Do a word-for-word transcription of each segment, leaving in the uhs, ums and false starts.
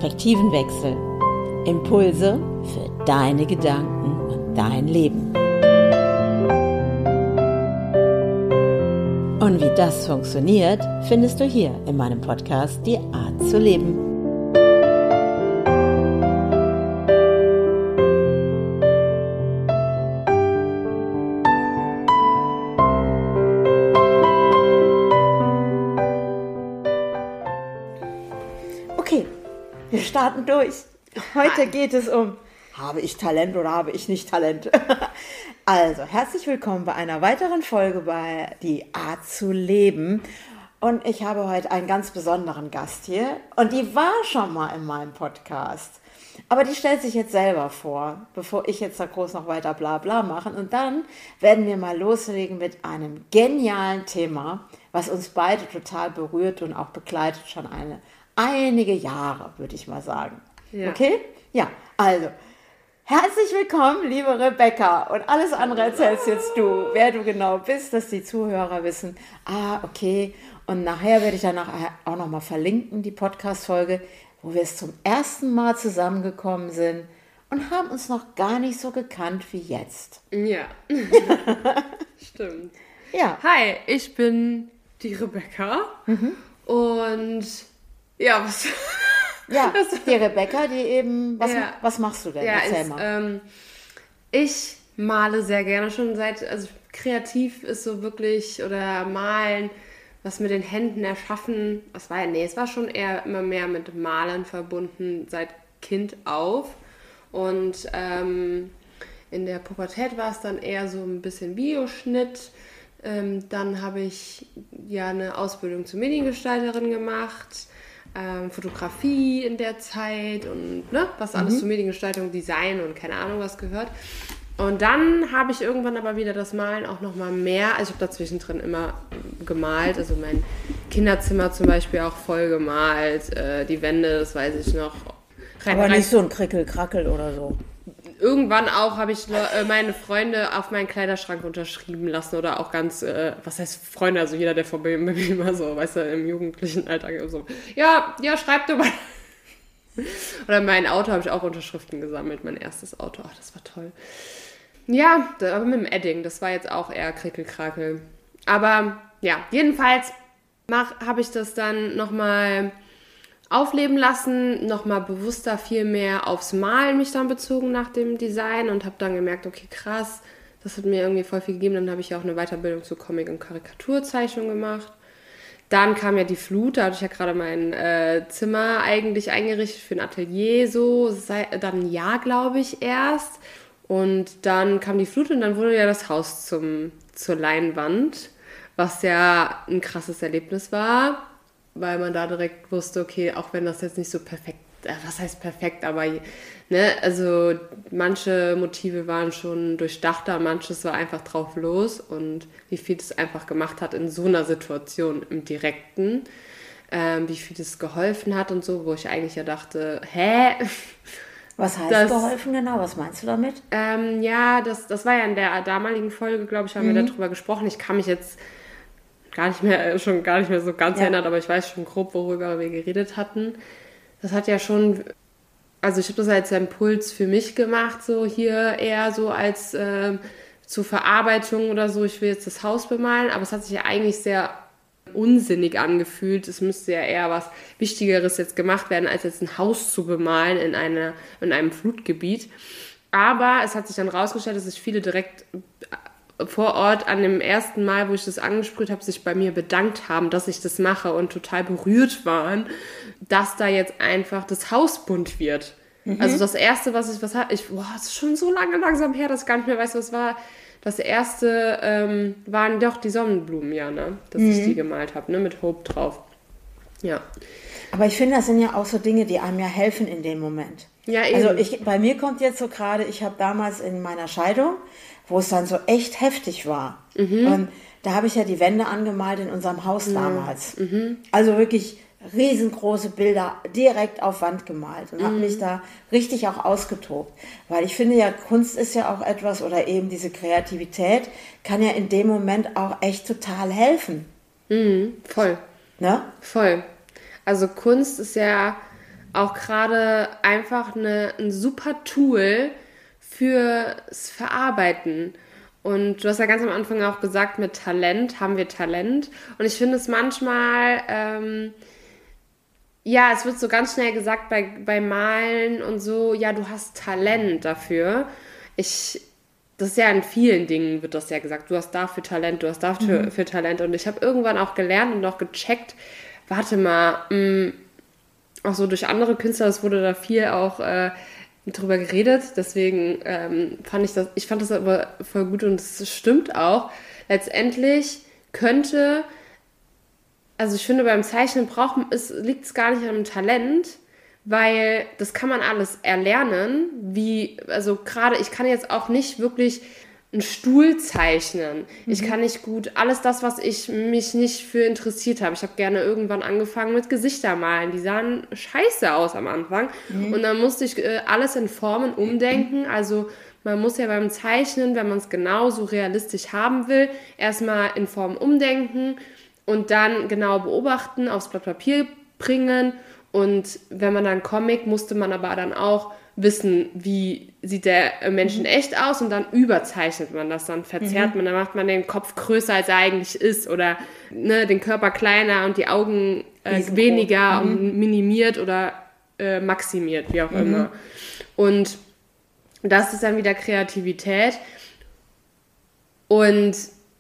Perspektivenwechsel. Impulse für deine Gedanken und dein Leben. Und wie das funktioniert, findest du hier in meinem Podcast Die Art zu leben. Okay, wir starten durch. Heute geht es um, habe ich Talent oder habe ich nicht Talent? Also, herzlich willkommen bei einer weiteren Folge bei Die Art zu leben. Und ich habe heute einen ganz besonderen Gast hier. Und die war schon mal in meinem Podcast. Aber die stellt sich jetzt selber vor, bevor ich jetzt da groß noch weiter bla bla mache. Und dann werden wir mal loslegen mit einem genialen Thema, was uns beide total berührt und auch begleitet schon eine, einige Jahre, würde ich mal sagen. Ja. Okay? Ja, also, herzlich willkommen, liebe Rebecca. Und alles andere erzählst jetzt du, wer du genau bist, dass die Zuhörer wissen, ah, okay. Und nachher werde ich dann auch nochmal verlinken, die Podcast-Folge, wo wir es zum ersten Mal zusammengekommen sind und haben uns noch gar nicht so gekannt wie jetzt. Ja, stimmt. Ja. Hi, ich bin die Rebecca mhm. und ja, was... Ja, die Rebecca, die eben, was, ja. was machst du denn? Ja, Erzähl ist, mal. Ähm, ich male sehr gerne schon seit, also kreativ ist so wirklich, oder malen, was mit den Händen erschaffen, das war ja, nee, es war schon eher immer mehr mit Malen verbunden, seit Kind auf. Und ähm, in der Pubertät war es dann eher so ein bisschen Videoschnitt. Ähm, dann habe ich ja eine Ausbildung zur Mediengestalterin gemacht. Ähm, Fotografie in der Zeit und ne, was alles mhm. zur Mediengestaltung, Design und keine Ahnung was gehört. Und dann habe ich irgendwann aber wieder das Malen auch nochmal mehr, also ich habe dazwischen drin immer gemalt, also mein Kinderzimmer zum Beispiel auch voll gemalt, äh, die Wände, das weiß ich noch. Rein, aber nicht so ein Krickel-Krackel oder so. Irgendwann auch habe ich äh, meine Freunde auf meinen Kleiderschrank unterschrieben lassen oder auch ganz, äh, was heißt Freunde, also jeder, der vor mir immer so, weißt du, im jugendlichen Alter so, ja, ja, schreibt doch mal. Oder mein Auto habe ich auch Unterschriften gesammelt, mein erstes Auto, ach, das war toll. Ja, aber mit dem Edding, das war jetzt auch eher Krickelkrakel. Aber ja, jedenfalls habe ich das dann nochmal aufleben lassen, nochmal bewusster viel mehr aufs Malen mich dann bezogen nach dem Design und habe dann gemerkt, okay, krass, das hat mir irgendwie voll viel gegeben. Dann habe ich auch eine Weiterbildung zu Comic- und Karikaturzeichnung gemacht. Dann kam ja die Flut, da hatte ich ja gerade mein äh, Zimmer eigentlich eingerichtet für ein Atelier, so seit, dann ein Jahr, glaube ich, erst. Und dann kam die Flut und dann wurde ja das Haus zum, zur Leinwand, was ja ein krasses Erlebnis war, weil man da direkt wusste, okay, auch wenn das jetzt nicht so perfekt, äh, was heißt perfekt, aber ne, also manche Motive waren schon durchdachter, manches war einfach drauf los und wie viel das einfach gemacht hat in so einer Situation im Direkten, ähm, wie viel das geholfen hat und so, wo ich eigentlich ja dachte, hä? Was heißt das, geholfen genau? Was meinst du damit? Ähm, ja, das, das war ja in der damaligen Folge, glaube ich, haben mhm. wir darüber gesprochen. Ich kann mich jetzt gar nicht mehr, schon gar nicht mehr so ganz ja. erinnert, aber ich weiß schon grob, worüber wir geredet hatten. Das hat ja schon, also ich habe das als Impuls für mich gemacht, so hier eher so als äh, zur Verarbeitung oder so, ich will jetzt das Haus bemalen, aber es hat sich ja eigentlich sehr unsinnig angefühlt. Es müsste ja eher was Wichtigeres jetzt gemacht werden, als jetzt ein Haus zu bemalen in, eine, in einem Flutgebiet. Aber es hat sich dann rausgestellt, dass sich viele direkt vor Ort an dem ersten Mal, wo ich das angesprüht habe, sich bei mir bedankt haben, dass ich das mache und total berührt waren, dass da jetzt einfach das Haus bunt wird. Mhm. Also das Erste, was ich, was hatte, ich, boah, das ist schon so lange langsam her, dass ich gar nicht mehr weiß, was war. Das Erste ähm, waren doch die Sonnenblumen, ja, ne? Dass mhm. ich die gemalt habe, ne? Mit Hope drauf. Ja. Aber ich finde, das sind ja auch so Dinge, die einem ja helfen in dem Moment. Ja, eben. Also ich, bei mir kommt jetzt so gerade, ich habe damals in meiner Scheidung, wo es dann so echt heftig war. Mhm. Und da habe ich ja die Wände angemalt in unserem Haus mhm. damals. Mhm. Also wirklich riesengroße Bilder direkt auf Wand gemalt und mhm. habe mich da richtig auch ausgetobt. Weil ich finde ja, Kunst ist ja auch etwas, oder eben diese Kreativität kann ja in dem Moment auch echt total helfen. Mhm. Voll. Ne? Voll. Also Kunst ist ja auch gerade einfach eine, ein super Tool fürs Verarbeiten. Und du hast ja ganz am Anfang auch gesagt, mit Talent haben wir Talent. Und ich finde es manchmal, ähm, ja, es wird so ganz schnell gesagt bei, bei Malen und so, ja, du hast Talent dafür. Ich, das ist ja in vielen Dingen wird das ja gesagt, du hast dafür Talent, du hast dafür mhm. für Talent. Und ich habe irgendwann auch gelernt und auch gecheckt, warte mal, mh, auch so durch andere Künstler, es wurde da viel auch äh, drüber geredet, deswegen ähm, fand ich das, ich fand das aber voll gut und es stimmt auch. Letztendlich könnte, also ich finde beim Zeichnen braucht es, liegt es gar nicht an einem Talent, weil das kann man alles erlernen, wie, also gerade, ich kann jetzt auch nicht wirklich einen Stuhl zeichnen. Mhm. Ich kann nicht gut alles das, was ich mich nicht für interessiert habe. Ich habe gerne irgendwann angefangen mit Gesichter malen. Die sahen scheiße aus am Anfang. Mhm. Und dann musste ich äh, alles in Formen umdenken. Also man muss ja beim Zeichnen, wenn man es genauso realistisch haben will, erstmal in Formen umdenken und dann genau beobachten, aufs Blatt Papier bringen. Und wenn man dann Comic, musste man aber dann auch wissen, wie sieht der Mensch in echt aus und dann überzeichnet man das, dann verzerrt mhm. man, dann macht man den Kopf größer, als er eigentlich ist oder ne, den Körper kleiner und die Augen äh, weniger mhm. und minimiert oder äh, maximiert, wie auch mhm. immer. Und das ist dann wieder Kreativität und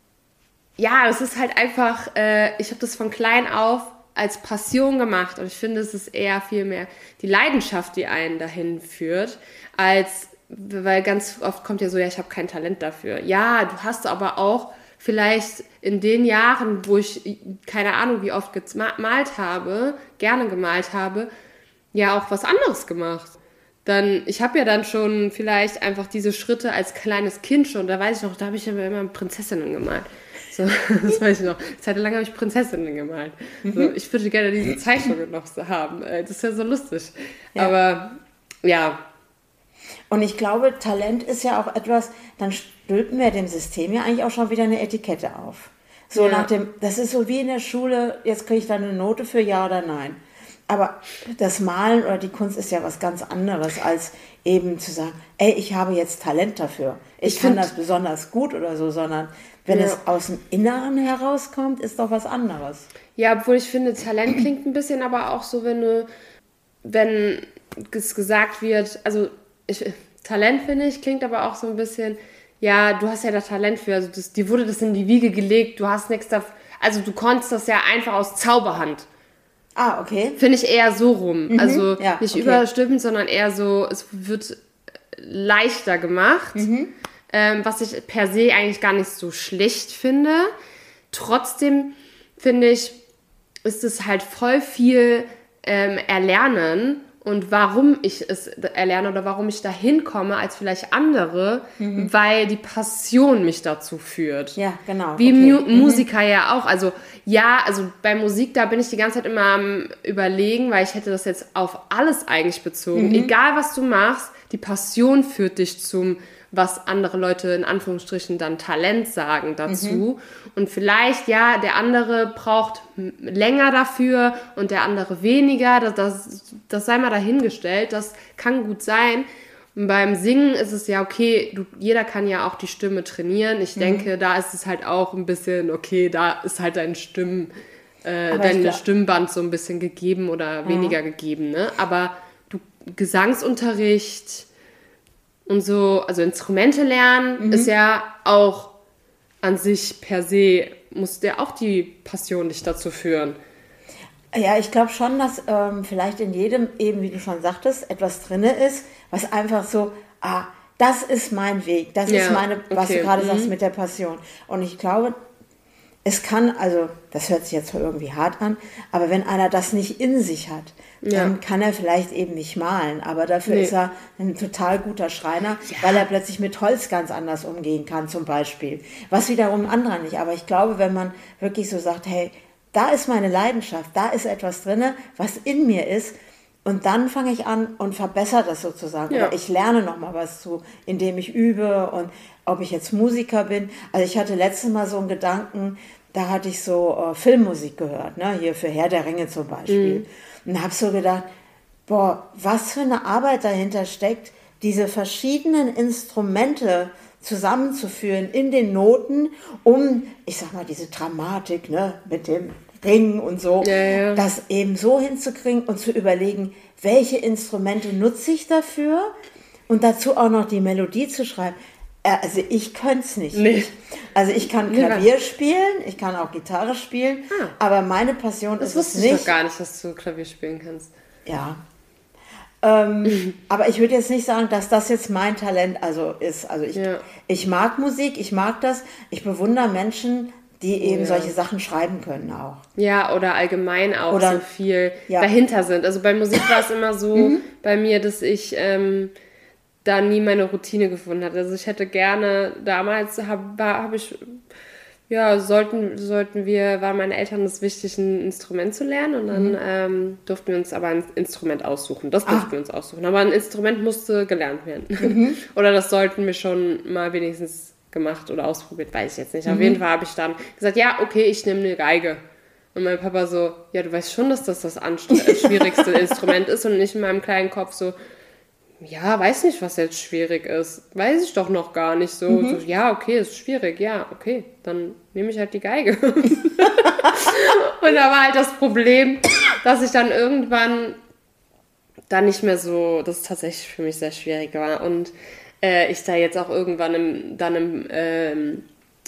ja, es ist halt einfach, äh, ich habe das von klein auf als Passion gemacht und ich finde, es ist eher viel mehr die Leidenschaft, die einen dahin führt, als, weil ganz oft kommt ja so, ja, ich habe kein Talent dafür. Ja, du hast aber auch vielleicht in den Jahren, wo ich keine Ahnung, wie oft gemalt habe, gerne gemalt habe, ja auch was anderes gemacht. Dann, ich habe ja dann schon vielleicht einfach diese Schritte als kleines Kind schon, da weiß ich noch, da habe ich ja immer Prinzessinnen gemalt. So, das weiß ich noch. Zeitlang habe ich Prinzessinnen gemalt. Mhm. So, ich würde gerne diese Zeichnungen noch so haben. Das ist ja so lustig. Ja. Aber ja. Und ich glaube, Talent ist ja auch etwas, dann stülpen wir dem System ja eigentlich auch schon wieder eine Etikette auf. So ja. nach dem, das ist so wie in der Schule, jetzt kriege ich dann eine Note für Ja oder Nein. Aber das Malen oder die Kunst ist ja was ganz anderes, als eben zu sagen, ey, ich habe jetzt Talent dafür. Ich, ich kann das besonders gut oder so, sondern wenn ja. es aus dem Inneren herauskommt, ist doch was anderes. Ja, obwohl ich finde, Talent klingt ein bisschen aber auch so, wenn du, wenn es gesagt wird, also ich, Talent, finde ich, klingt aber auch so ein bisschen, ja, du hast ja da Talent für, also das, dir wurde das in die Wiege gelegt, du hast nichts dafür, also du konntest das ja einfach aus Zauberhand. Ah, okay. Finde ich eher so rum. Mhm. Also ja, nicht okay. überstimmend, sondern eher so, es wird leichter gemacht. Mhm. Ähm, was ich per se eigentlich gar nicht so schlecht finde. Trotzdem finde ich, ist es halt voll viel ähm, Erlernen und warum ich es erlerne oder warum ich da hinkomme als vielleicht andere, mhm. weil die Passion mich dazu führt. Ja, genau. Wie okay. Mu- Musiker mhm. ja auch. Also ja, also bei Musik, da bin ich die ganze Zeit immer am Überlegen, weil ich hätte das jetzt auf alles eigentlich bezogen. Mhm. Egal, was du machst, die Passion führt dich zum, was andere Leute in Anführungsstrichen dann Talent sagen dazu. Mhm. Und vielleicht, ja, der andere braucht länger dafür und der andere weniger. Das, das, das sei mal dahingestellt. Das kann gut sein. Und beim Singen ist es ja okay, du, jeder kann ja auch die Stimme trainieren. Ich mhm. denke, da ist es halt auch ein bisschen, okay, da ist halt dein Stimmen, äh, dein Stimmband so ein bisschen gegeben oder mhm. weniger gegeben. Ne? Aber du, Gesangsunterricht und so, also Instrumente lernen mhm. ist ja auch an sich per se, muss der auch die Passion dich dazu führen. Ja, ich glaube schon, dass ähm, vielleicht in jedem, eben wie du schon sagtest, etwas drin ist, was einfach so, ah, das ist mein Weg, das ja, ist meine, was okay. du gerade mhm. sagst mit der Passion. Und ich glaube, es kann, also das hört sich jetzt irgendwie hart an, aber wenn einer das nicht in sich hat, ja. dann kann er vielleicht eben nicht malen, aber dafür nee. ist er ein total guter Schreiner, ja. weil er plötzlich mit Holz ganz anders umgehen kann zum Beispiel, was wiederum anderer nicht. Aber ich glaube, wenn man wirklich so sagt, hey, da ist meine Leidenschaft, da ist etwas drin, was in mir ist, und dann fange ich an und verbessere das sozusagen. Ja. Oder ich lerne nochmal was zu, indem ich übe und ob ich jetzt Musiker bin. Also ich hatte letztes Mal so einen Gedanken, da hatte ich so äh, Filmmusik gehört, ne? Hier für Herr der Ringe zum Beispiel. Mhm. Und habe so gedacht, boah, was für eine Arbeit dahinter steckt, diese verschiedenen Instrumente zusammenzuführen in den Noten, um, ich sag mal, diese Dramatik, ne, mit dem Ring und so, ja, ja. das eben so hinzukriegen und zu überlegen, welche Instrumente nutze ich dafür und dazu auch noch die Melodie zu schreiben. Also ich könnte es nicht. Nee. Also ich kann Klavier spielen, ich kann auch Gitarre spielen, ah. aber meine Passion das ist es nicht. Das wusste ich doch gar nicht, dass du Klavier spielen kannst. Ja. Ähm, mhm. Aber ich würde jetzt nicht sagen, dass das jetzt mein Talent also ist. Also ich, ja. ich mag Musik, ich mag das. Ich bewundere Menschen, die eben ja. solche Sachen schreiben können auch. Ja, oder allgemein auch oder, so viel ja. dahinter sind. Also bei Musik war es immer so mhm. bei mir, dass ich ähm, da nie meine Routine gefunden hatte. Also ich hätte gerne, damals habe hab ich... Ja, sollten, sollten wir, waren meine Eltern es wichtig, ein Instrument zu lernen und dann mhm. ähm, durften wir uns aber ein Instrument aussuchen. Das durften ah. wir uns aussuchen. Aber ein Instrument musste gelernt werden. Mhm. Oder das sollten wir schon mal wenigstens gemacht oder ausprobiert, weiß ich jetzt nicht. Mhm. Auf jeden Fall habe ich dann gesagt, ja, okay, ich nehme eine Geige. Und mein Papa so, ja, du weißt schon, dass das das anstre- schwierigste Instrument ist und nicht in meinem kleinen Kopf so, ja, weiß nicht, was jetzt schwierig ist. Weiß ich doch noch gar nicht so. Mhm. so ja, okay, ist schwierig. Ja, okay, dann nehme ich halt die Geige. Und da war halt das Problem, dass ich dann irgendwann dann nicht mehr so, das tatsächlich für mich sehr schwierig war. Und äh, ich da jetzt auch irgendwann im, dann im, ähm,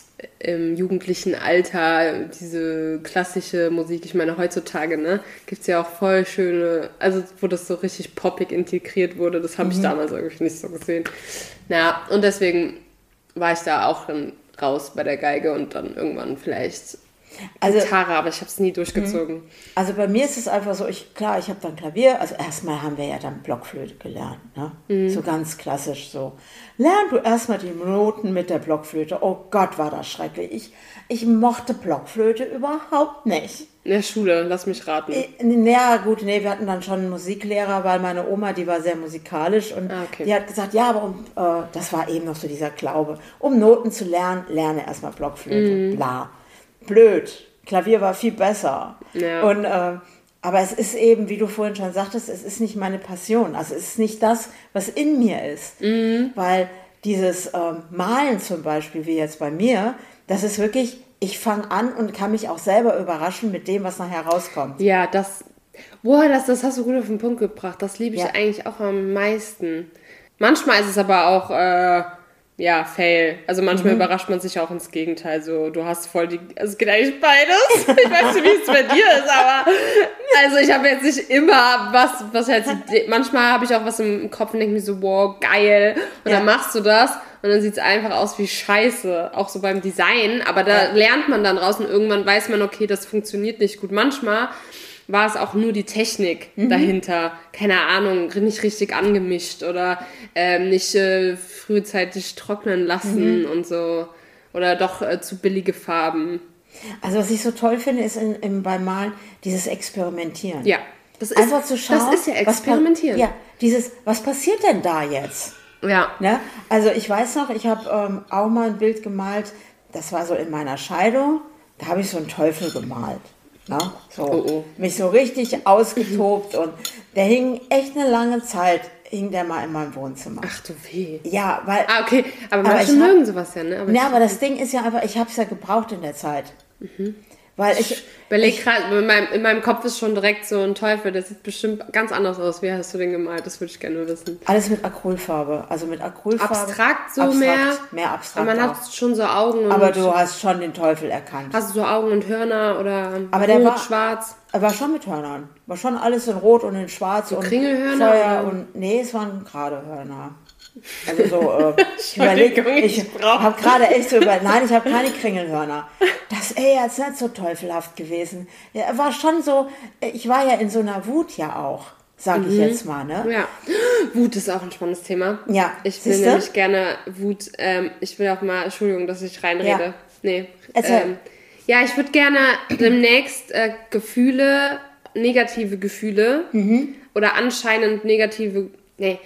im jugendlichen Alter diese klassische Musik, ich meine heutzutage, ne, gibt es ja auch voll schöne, also wo das so richtig poppig integriert wurde, das habe mhm. ich damals irgendwie nicht so gesehen. Naja, und deswegen war ich da auch dann raus bei der Geige und dann irgendwann vielleicht also, Gitarre, aber ich habe es nie durchgezogen. Also bei mir ist es einfach so, ich klar, ich habe dann Klavier, also erstmal haben wir ja dann Blockflöte gelernt, ne? Mhm. So ganz klassisch so. Lern du erstmal die Noten mit der Blockflöte. Oh Gott, war das schrecklich. Ich, ich mochte Blockflöte überhaupt nicht. In der Schule, lass mich raten. Ja gut, nee, wir hatten dann schon einen Musiklehrer, weil meine Oma, die war sehr musikalisch und ah, okay. die hat gesagt, ja, aber um, äh, das war eben noch so dieser Glaube, um Noten zu lernen, lerne erstmal Blockflöte, mhm. bla. Blöd. Klavier war viel besser. Ja. Und, äh, aber es ist eben, wie du vorhin schon sagtest, es ist nicht meine Passion. Also es ist nicht das, was in mir ist. Mhm. Weil dieses äh, Malen zum Beispiel, wie jetzt bei mir, das ist wirklich, ich fange an und kann mich auch selber überraschen mit dem, was nachher rauskommt. Ja, das, boah, das, das hast du gut auf den Punkt gebracht. Das liebe ich ja. eigentlich auch am meisten. Manchmal ist es aber auch... Äh, Ja, Fail. Also manchmal mhm. überrascht man sich auch ins Gegenteil. So, du hast voll die... Also es geht eigentlich beides. Ich weiß nicht, wie es bei dir ist, aber... Also ich habe jetzt nicht immer was, was jetzt... Manchmal habe ich auch was im Kopf und denke mir so, wow, geil. Und ja. dann machst du das und dann sieht es einfach aus wie Scheiße. Auch so beim Design. Aber da ja. lernt man dann raus und irgendwann weiß man, okay, das funktioniert nicht gut. Manchmal war es auch nur die Technik mhm. dahinter. Keine Ahnung, nicht richtig angemischt oder ähm, nicht äh, frühzeitig trocknen lassen mhm. und so. Oder doch äh, zu billige Farben. Also was ich so toll finde, ist in, in, beim Malen dieses Experimentieren. Ja. Das ist, einfach zu schauen. Das ist ja Experimentieren. Was, ja, dieses, was passiert denn da jetzt? Ja. Ne? Also ich weiß noch, ich habe ähm, auch mal ein Bild gemalt, das war so in meiner Scheidung, da habe ich so einen Teufel gemalt. Na, so, oh, oh. Mich so richtig ausgetobt und der hing echt eine lange Zeit, hing der mal in meinem Wohnzimmer. Ach du weh. Ja, weil... Ah, okay, aber, aber manche mögen sowas ja, ne? Aber, ja, aber das Ding ist ja einfach, ich habe es ja gebraucht in der Zeit. Mhm. Weil ich... ich überleg gerade, in meinem, in meinem Kopf ist schon direkt so ein Teufel, der sieht bestimmt ganz anders aus. Wie hast du den gemalt? Das würde ich gerne wissen. Alles mit Acrylfarbe, also mit Acrylfarbe. Abstrakt so abstrakt, mehr? Mehr abstrakt Aber man auch. hat schon so Augen und... Aber du hast schon den Teufel erkannt. Hast du so Augen und Hörner oder aber rot, der war, schwarz? Er war schon mit Hörnern. War schon alles in rot und in schwarz so und Kringelhörner Feuer oder? Und... Nee, es waren gerade Hörner. Also so, äh, ich überlege, ich, ich habe gerade echt so über, nein, ich habe keine Kringelhörner. Das ist jetzt nicht so teufelhaft gewesen. Ja, war schon so, ich war ja in so einer Wut ja auch, sage ich mhm. jetzt mal, ne? Ja, Wut ist auch ein spannendes Thema. Ja, ich will nämlich gerne Wut, ähm, ich will auch mal, Entschuldigung, dass ich reinrede. Ja. Nee. Ähm, ja, ich würde gerne demnächst äh, Gefühle, negative Gefühle mhm. oder anscheinend negative, nee,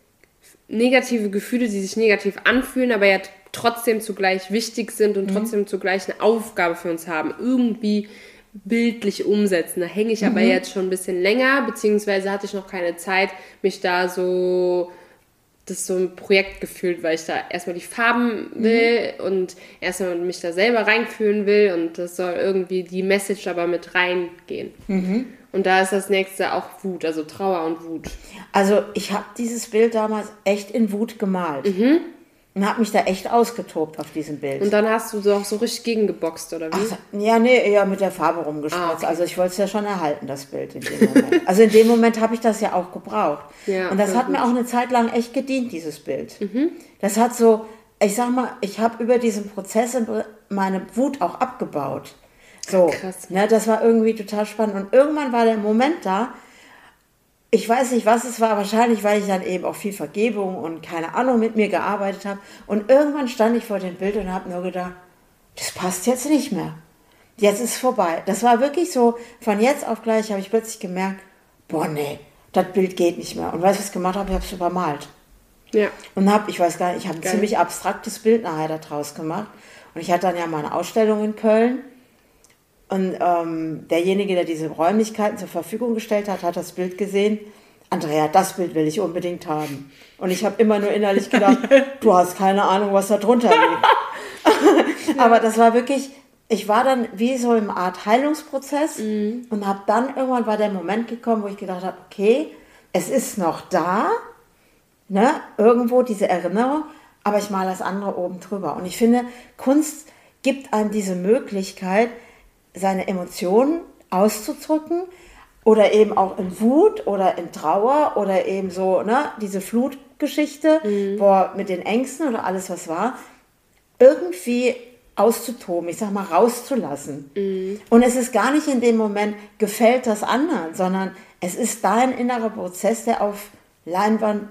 negative Gefühle, die sich negativ anfühlen, aber ja trotzdem zugleich wichtig sind und mhm. trotzdem zugleich eine Aufgabe für uns haben, irgendwie bildlich umsetzen. Da hänge ich mhm. aber jetzt schon ein bisschen länger, beziehungsweise hatte ich noch keine Zeit, mich da so, das ist so ein Projekt gefühlt, weil ich da erstmal die Farben will mhm. und erstmal mich da selber reinfühlen will und das soll irgendwie die Message aber mit reingehen. Mhm. Und da ist das nächste auch Wut, also Trauer und Wut. Also ich habe dieses Bild damals echt in Wut gemalt. Mhm. Und habe mich da echt ausgetobt auf diesem Bild. Und dann hast du so auch so richtig gegengeboxt, oder wie? Ach, ja, nee, eher mit der Farbe rumgespritzt. Ah, okay. Also ich wollte es ja schon erhalten, das Bild in dem Moment. Also in dem Moment habe ich das ja auch gebraucht. Ja, und das hat gut. mir auch eine Zeit lang echt gedient, dieses Bild. Mhm. Das hat so, ich sag mal, ich habe über diesen Prozess meine Wut auch abgebaut. So, krass. Ne, das war irgendwie total spannend. Und irgendwann war der Moment da, ich weiß nicht, was es war, wahrscheinlich, weil ich dann eben auch viel Vergebung und keine Ahnung mit mir gearbeitet habe. Und irgendwann stand ich vor dem Bild und habe nur gedacht, das passt jetzt nicht mehr. Jetzt ist es vorbei. Das war wirklich so, von jetzt auf gleich habe ich plötzlich gemerkt, boah, nee, das Bild geht nicht mehr. Und weißt du, was ich gemacht habe? Ich habe es übermalt. Ja. Und habe, ich weiß gar nicht, ich habe ein ziemlich abstraktes Bild nachher daraus gemacht. Und ich hatte dann ja mal eine Ausstellung in Köln. Und ähm, derjenige, der diese Räumlichkeiten zur Verfügung gestellt hat, hat das Bild gesehen. Andrea, das Bild will ich unbedingt haben. Und ich habe immer nur innerlich gedacht, du hast keine Ahnung, was da drunter liegt. Aber das war wirklich, ich war dann wie so im Art Heilungsprozess mhm. und habe dann, irgendwann war der Moment gekommen, wo ich gedacht habe, okay, es ist noch da, ne, irgendwo diese Erinnerung, aber ich male das andere oben drüber. Und ich finde, Kunst gibt einem diese Möglichkeit, seine Emotionen auszudrücken oder eben auch in Wut oder in Trauer oder eben so, ne, diese Flutgeschichte, mhm. boah, mit den Ängsten oder alles, was war, irgendwie auszutoben, ich sag mal, rauszulassen. Mhm. Und es ist gar nicht in dem Moment, gefällt das anderen, sondern es ist dein innerer Prozess, der auf Leinwand,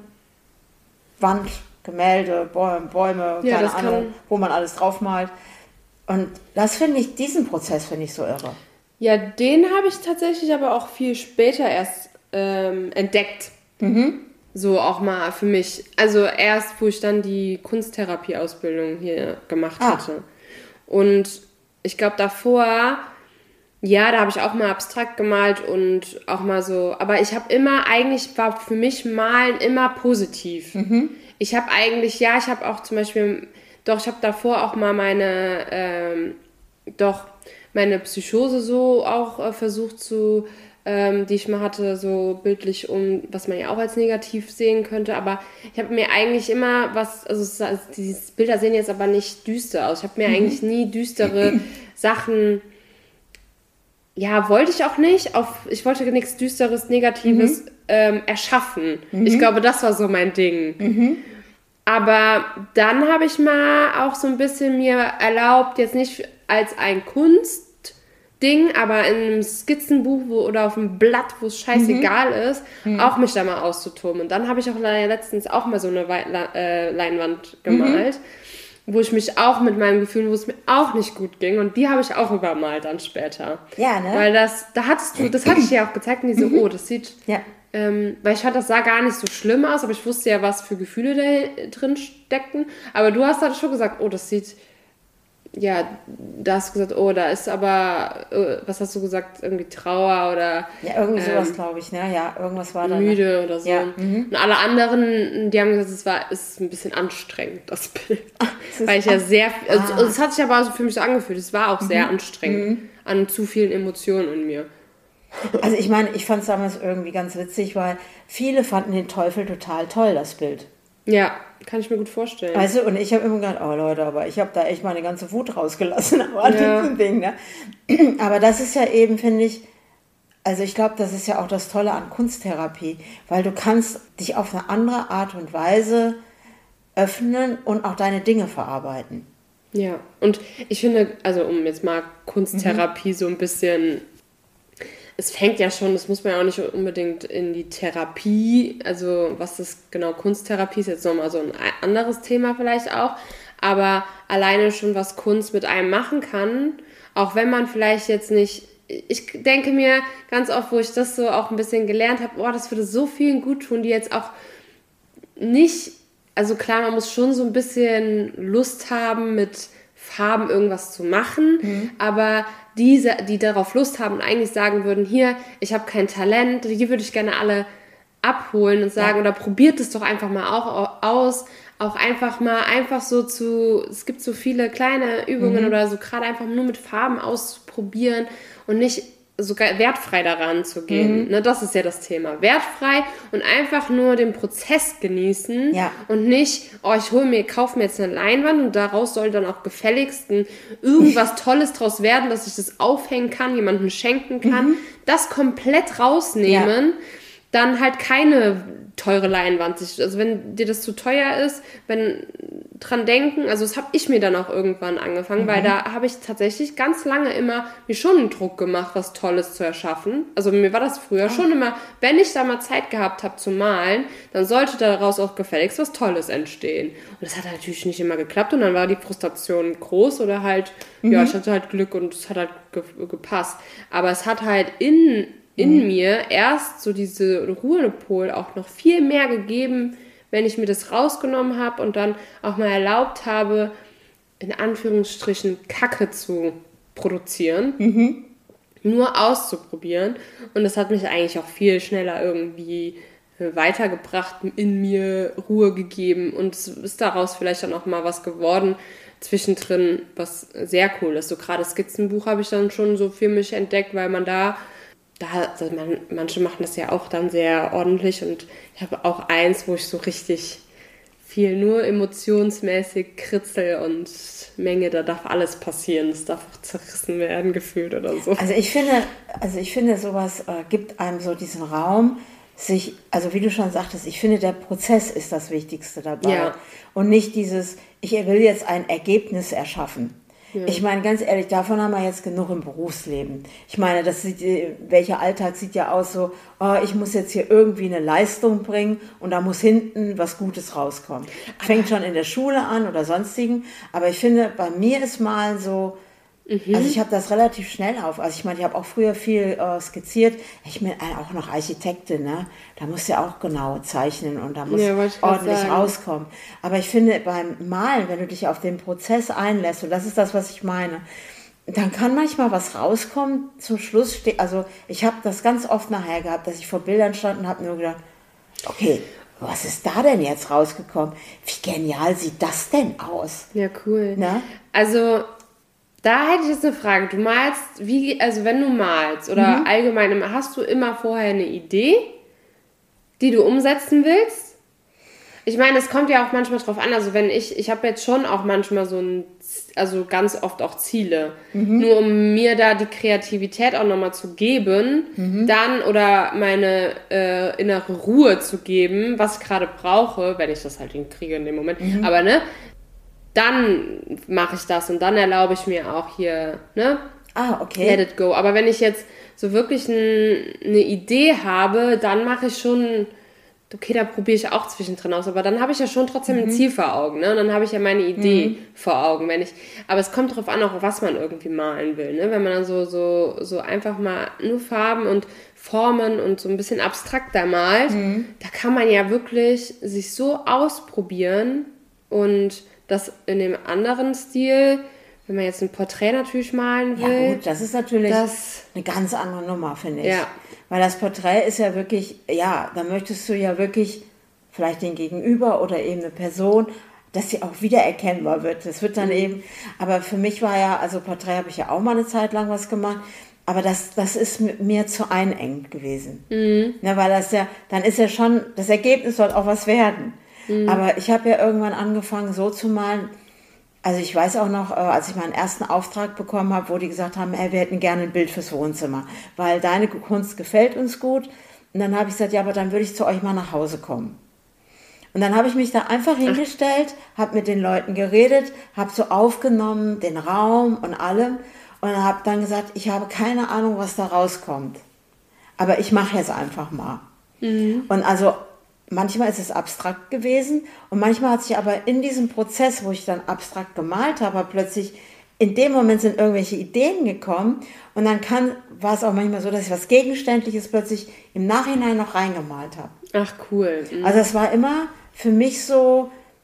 Wand, Gemälde, Bäume, Bäume ja, keine Ahnung, wo man alles draufmalt. Und das finde ich, diesen Prozess finde ich so irre. Ja, den habe ich tatsächlich aber auch viel später erst ähm, entdeckt. Mhm. So auch mal für mich. Also erst, wo ich dann die Kunsttherapie-Ausbildung hier gemacht ah. hatte. Und ich glaube davor, ja, da habe ich auch mal abstrakt gemalt und auch mal so, aber ich habe immer, eigentlich war für mich Malen immer positiv. Mhm. Ich habe eigentlich, ja, ich habe auch zum Beispiel... Doch, ich habe davor auch mal meine, ähm, doch, meine Psychose so auch äh, versucht zu, ähm, die ich mal hatte, so bildlich um, was man ja auch als negativ sehen könnte. Aber ich habe mir eigentlich immer was, also, also die Bilder sehen jetzt aber nicht düster aus. Ich habe mir mhm. eigentlich nie düstere Sachen, ja, wollte ich auch nicht. Auf, ich wollte nichts Düsteres, Negatives mhm. ähm, erschaffen. Mhm. Ich glaube, das war so mein Ding. Mhm. Aber dann habe ich mal auch so ein bisschen mir erlaubt, jetzt nicht als ein Kunstding, aber in einem Skizzenbuch wo, oder auf einem Blatt, wo es scheißegal mhm. ist, mhm. auch mich da mal auszutoben. Und dann habe ich auch letztens auch mal so eine Leinwand gemalt, mhm. wo ich mich auch mit meinem Gefühl, wo es mir auch nicht gut ging. Und die habe ich auch übermalt dann später. Ja, ne? Weil das, da hattest du, das hatte ich dir auch gezeigt und die so, mhm. oh, das sieht... Ja. Ähm, weil ich fand, das sah gar nicht so schlimm aus, aber ich wusste ja, was für Gefühle da drin steckten. Aber du hast halt schon gesagt, oh, das sieht, ja, da hast du gesagt, oh, da ist aber, äh, was hast du gesagt, irgendwie Trauer oder... Ja, irgendwie sowas, ähm, glaube ich, ne? Ja, irgendwas war da. Müde ne? oder so. Ja. Mhm. Und alle anderen, die haben gesagt, es war, ist ein bisschen anstrengend, das Bild. Ach, das weil ich ja sehr, also ah. es hat sich aber also für mich so angefühlt, es war auch mhm. sehr anstrengend, mhm. an zu vielen Emotionen in mir. Also ich meine, ich fand es damals irgendwie ganz witzig, weil viele fanden den Teufel total toll, das Bild. Ja, kann ich mir gut vorstellen. Weißt du, und ich habe immer gedacht, oh Leute, aber ich habe da echt meine ganze Wut rausgelassen an ja. diesem Ding. Ne? Aber das ist ja eben, finde ich, also ich glaube, das ist ja auch das Tolle an Kunsttherapie, weil du kannst dich auf eine andere Art und Weise öffnen und auch deine Dinge verarbeiten. Ja, und ich finde, also um jetzt mal Kunsttherapie mhm. so ein bisschen... Es fängt ja schon, das muss man ja auch nicht unbedingt in die Therapie, also was das genau Kunsttherapie ist, jetzt nochmal so ein anderes Thema vielleicht auch, aber alleine schon, was Kunst mit einem machen kann, auch wenn man vielleicht jetzt nicht, ich denke mir ganz oft, wo ich das so auch ein bisschen gelernt habe, oh, das würde so vielen gut tun, die jetzt auch nicht, also klar, man muss schon so ein bisschen Lust haben, mit Farben irgendwas zu machen, mhm. aber diese, die darauf Lust haben und eigentlich sagen würden, hier, ich habe kein Talent, die würde ich gerne alle abholen und sagen, ja. oder probiert es doch einfach mal auch aus, auch einfach mal einfach so zu, es gibt so viele kleine Übungen mhm. oder so, gerade einfach nur mit Farben ausprobieren und nicht so wertfrei daran zu gehen. Mhm. Ne, das ist ja das Thema. Wertfrei und einfach nur den Prozess genießen ja. und nicht, oh, ich hole mir, kaufe mir jetzt eine Leinwand und daraus soll dann auch gefälligst irgendwas Tolles draus werden, dass ich das aufhängen kann, jemandem schenken kann. Mhm. Das komplett rausnehmen, ja. dann halt keine teure Leinwand. Also wenn dir das zu teuer ist, wenn dran denken, also das habe ich mir dann auch irgendwann angefangen, mhm. weil da habe ich tatsächlich ganz lange immer mir schon einen Druck gemacht, was Tolles zu erschaffen. Also mir war das früher oh. schon immer, wenn ich da mal Zeit gehabt habe zu malen, dann sollte daraus auch gefälligst was Tolles entstehen. Und das hat natürlich nicht immer geklappt und dann war die Frustration groß oder halt, mhm. ja, ich hatte halt Glück und es hat halt ge- gepasst. Aber es hat halt in in mhm. mir erst so diese Ruhepol auch noch viel mehr gegeben, wenn ich mir das rausgenommen habe und dann auch mal erlaubt habe, in Anführungsstrichen Kacke zu produzieren, mhm. nur auszuprobieren. Und das hat mich eigentlich auch viel schneller irgendwie weitergebracht, in mir Ruhe gegeben und es ist daraus vielleicht dann auch mal was geworden zwischendrin, was sehr cool ist. So gerade Skizzenbuch habe ich dann schon so für mich entdeckt, weil man da Da, also man, manche machen das ja auch dann sehr ordentlich und ich habe auch eins, wo ich so richtig viel nur emotionsmäßig kritzel und Menge, da darf alles passieren, es darf auch zerrissen werden, gefühlt oder so. Also ich finde, also ich finde sowas äh, gibt einem so diesen Raum, sich, also wie du schon sagtest, ich finde der Prozess ist das Wichtigste dabei ja. und nicht dieses, ich will jetzt ein Ergebnis erschaffen. Ja. Ich meine, ganz ehrlich, davon haben wir jetzt genug im Berufsleben. Ich meine, das sieht, welcher Alltag sieht ja aus so, oh, ich muss jetzt hier irgendwie eine Leistung bringen und da muss hinten was Gutes rauskommen. Fängt schon in der Schule an oder sonstigen, aber ich finde, bei mir ist mal so, mhm. also ich habe das relativ schnell auf. Also ich meine, ich habe auch früher viel äh, skizziert. Ich bin auch noch Architektin, ne? Da muss ja auch genau zeichnen und da muss ja, ordentlich sagen. rauskommen. Aber ich finde, beim Malen, wenn du dich auf den Prozess einlässt, und das ist das, was ich meine, dann kann manchmal was rauskommen. Zum Schluss steht, also ich habe das ganz oft nachher gehabt, dass ich vor Bildern stand und habe nur gedacht, okay, was ist da denn jetzt rausgekommen? Wie genial sieht das denn aus? Ja, cool. Ne? Also da hätte ich jetzt eine Frage. Du malst, wie, also wenn du malst oder mhm. allgemein, hast du immer vorher eine Idee, die du umsetzen willst? Ich meine, es kommt ja auch manchmal drauf an, also wenn ich, ich habe jetzt schon auch manchmal so ein, also ganz oft auch Ziele, mhm. nur um mir da die Kreativität auch nochmal zu geben, mhm. dann oder meine äh, innere Ruhe zu geben, was ich gerade brauche, wenn ich das halt hinkriege in dem Moment, mhm. aber ne, dann mache ich das und dann erlaube ich mir auch hier, ne? Ah, okay. Let it go. Aber wenn ich jetzt so wirklich n, eine Idee habe, dann mache ich schon, okay, da probiere ich auch zwischendrin aus, aber dann habe ich ja schon trotzdem mhm. ein Ziel vor Augen, ne? Und dann habe ich ja meine Idee mhm. vor Augen, wenn ich, aber es kommt darauf an, auch was man irgendwie malen will, ne? Wenn man dann so, so, so einfach mal nur Farben und Formen und so ein bisschen abstrakter malt, mhm. da kann man ja wirklich sich so ausprobieren und das in dem anderen Stil, wenn man jetzt ein Porträt natürlich malen will. Ja gut, das ist natürlich das, eine ganz andere Nummer, finde ich. Ja. Weil das Porträt ist ja wirklich, ja, da möchtest du ja wirklich vielleicht den Gegenüber oder eben eine Person, dass sie auch wiedererkennbar wird. Das wird dann mhm. eben, aber für mich war ja, also Porträt habe ich ja auch mal eine Zeit lang was gemacht, aber das, das ist mir zu einengend gewesen. Mhm. Ne, weil das ja, dann ist ja schon, das Ergebnis soll auch was werden. Aber ich habe ja irgendwann angefangen so zu malen, also ich weiß auch noch, als ich meinen ersten Auftrag bekommen habe, wo die gesagt haben, ey, wir hätten gerne ein Bild fürs Wohnzimmer, weil deine Kunst gefällt uns gut. Und dann habe ich gesagt, ja, aber dann würde ich zu euch mal nach Hause kommen. Und dann habe ich mich da einfach hingestellt, habe mit den Leuten geredet, habe so aufgenommen, den Raum und allem. Und habe dann gesagt, ich habe keine Ahnung, was da rauskommt. Aber ich mache jetzt einfach mal. Mhm. Und also manchmal ist es abstrakt gewesen und manchmal hat sich aber in diesem Prozess, wo ich dann abstrakt gemalt habe, plötzlich in dem Moment sind irgendwelche Ideen gekommen und dann kann, war es auch manchmal so, dass ich was Gegenständliches plötzlich im Nachhinein noch reingemalt habe. Ach cool. Mhm. Also es war immer für mich so,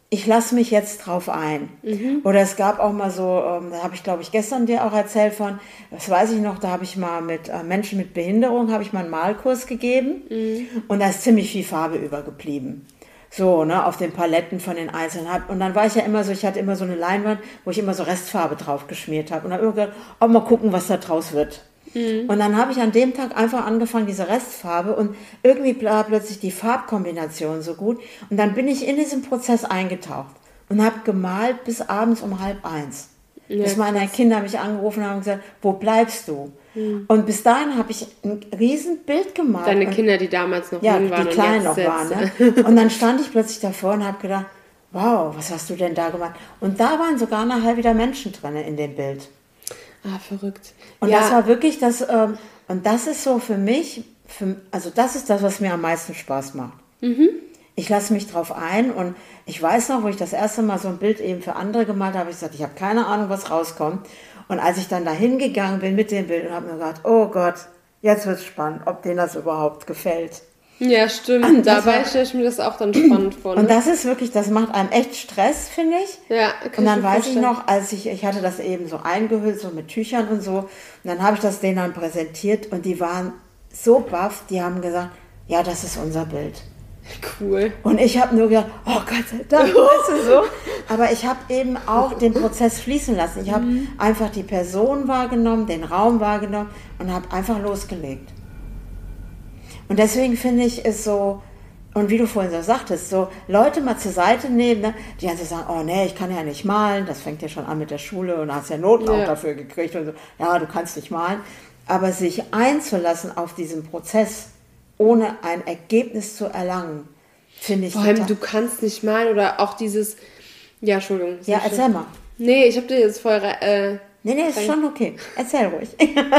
ich lasse mich jetzt drauf ein. Mhm. Oder es gab auch mal so, ähm, da habe ich glaube ich gestern dir auch erzählt von, das weiß ich noch, da habe ich mal mit äh, Menschen mit Behinderung, habe ich mal einen Malkurs gegeben mhm. und da ist ziemlich viel Farbe übergeblieben. So, ne, auf den Paletten von den Einzelnen. Und dann war ich ja immer so, ich hatte immer so eine Leinwand, wo ich immer so Restfarbe drauf geschmiert habe. Und dann habe ich gedacht, oh, mal gucken, was da draus wird. Mhm. Und dann habe ich an dem Tag einfach angefangen, diese Restfarbe, und irgendwie war plötzlich die Farbkombination so gut. Und dann bin ich in diesen Prozess eingetaucht und habe gemalt bis abends um halb eins. Ja, bis meine krass. Kinder mich angerufen haben und gesagt, wo bleibst du? Mhm. Und bis dahin habe ich ein riesen Bild gemalt. Deine Kinder, die damals noch ja, jung waren. Die klein noch waren. Ne? Und dann stand ich plötzlich davor und habe gedacht, wow, was hast du denn da gemacht? Und da waren sogar nachher wieder Menschen drin in dem Bild. Ah, verrückt. Und ja. das war wirklich das, ähm, und das ist so für mich, für, also das ist das, was mir am meisten Spaß macht. Mhm. Ich lasse mich drauf ein, und ich weiß noch, wo ich das erste Mal so ein Bild eben für andere gemalt habe, habe ich gesagt, ich habe keine Ahnung, was rauskommt. Und als ich dann da hingegangen bin mit dem Bild und habe mir gedacht, oh Gott, jetzt wird es spannend, ob denen das überhaupt gefällt. Ja, stimmt. Dabei stelle ich mir das auch dann spannend vor. Ne? Und das ist wirklich, das macht einem echt Stress, finde ich. Ja, kann Und dann ich weiß vorstellen. ich noch, als ich, ich hatte das eben so eingehüllt, so mit Tüchern und so. Und dann habe ich das denen dann präsentiert und die waren so baff, die haben gesagt, ja, das ist unser Bild. Cool. Und ich habe nur gedacht, oh Gott sei Dank, weißt du so. Aber ich habe eben auch den Prozess fließen lassen. Ich habe mhm. einfach die Person wahrgenommen, den Raum wahrgenommen und habe einfach losgelegt. Und deswegen finde ich es so, und wie du vorhin so sagtest, so Leute mal zur Seite nehmen, ne, die dann so sagen, oh nee, ich kann ja nicht malen, das fängt ja schon an mit der Schule und hast ja Noten ja. auch dafür gekriegt und so, ja, du kannst nicht malen. Aber sich einzulassen auf diesen Prozess, ohne ein Ergebnis zu erlangen, finde ich Vor allem, total. Du kannst nicht malen oder auch dieses, ja, Entschuldigung. Ja, erzähl schön. mal. Nee, ich habe dir jetzt voll, äh, Nee, nee, ist rein. Schon okay. Erzähl ruhig.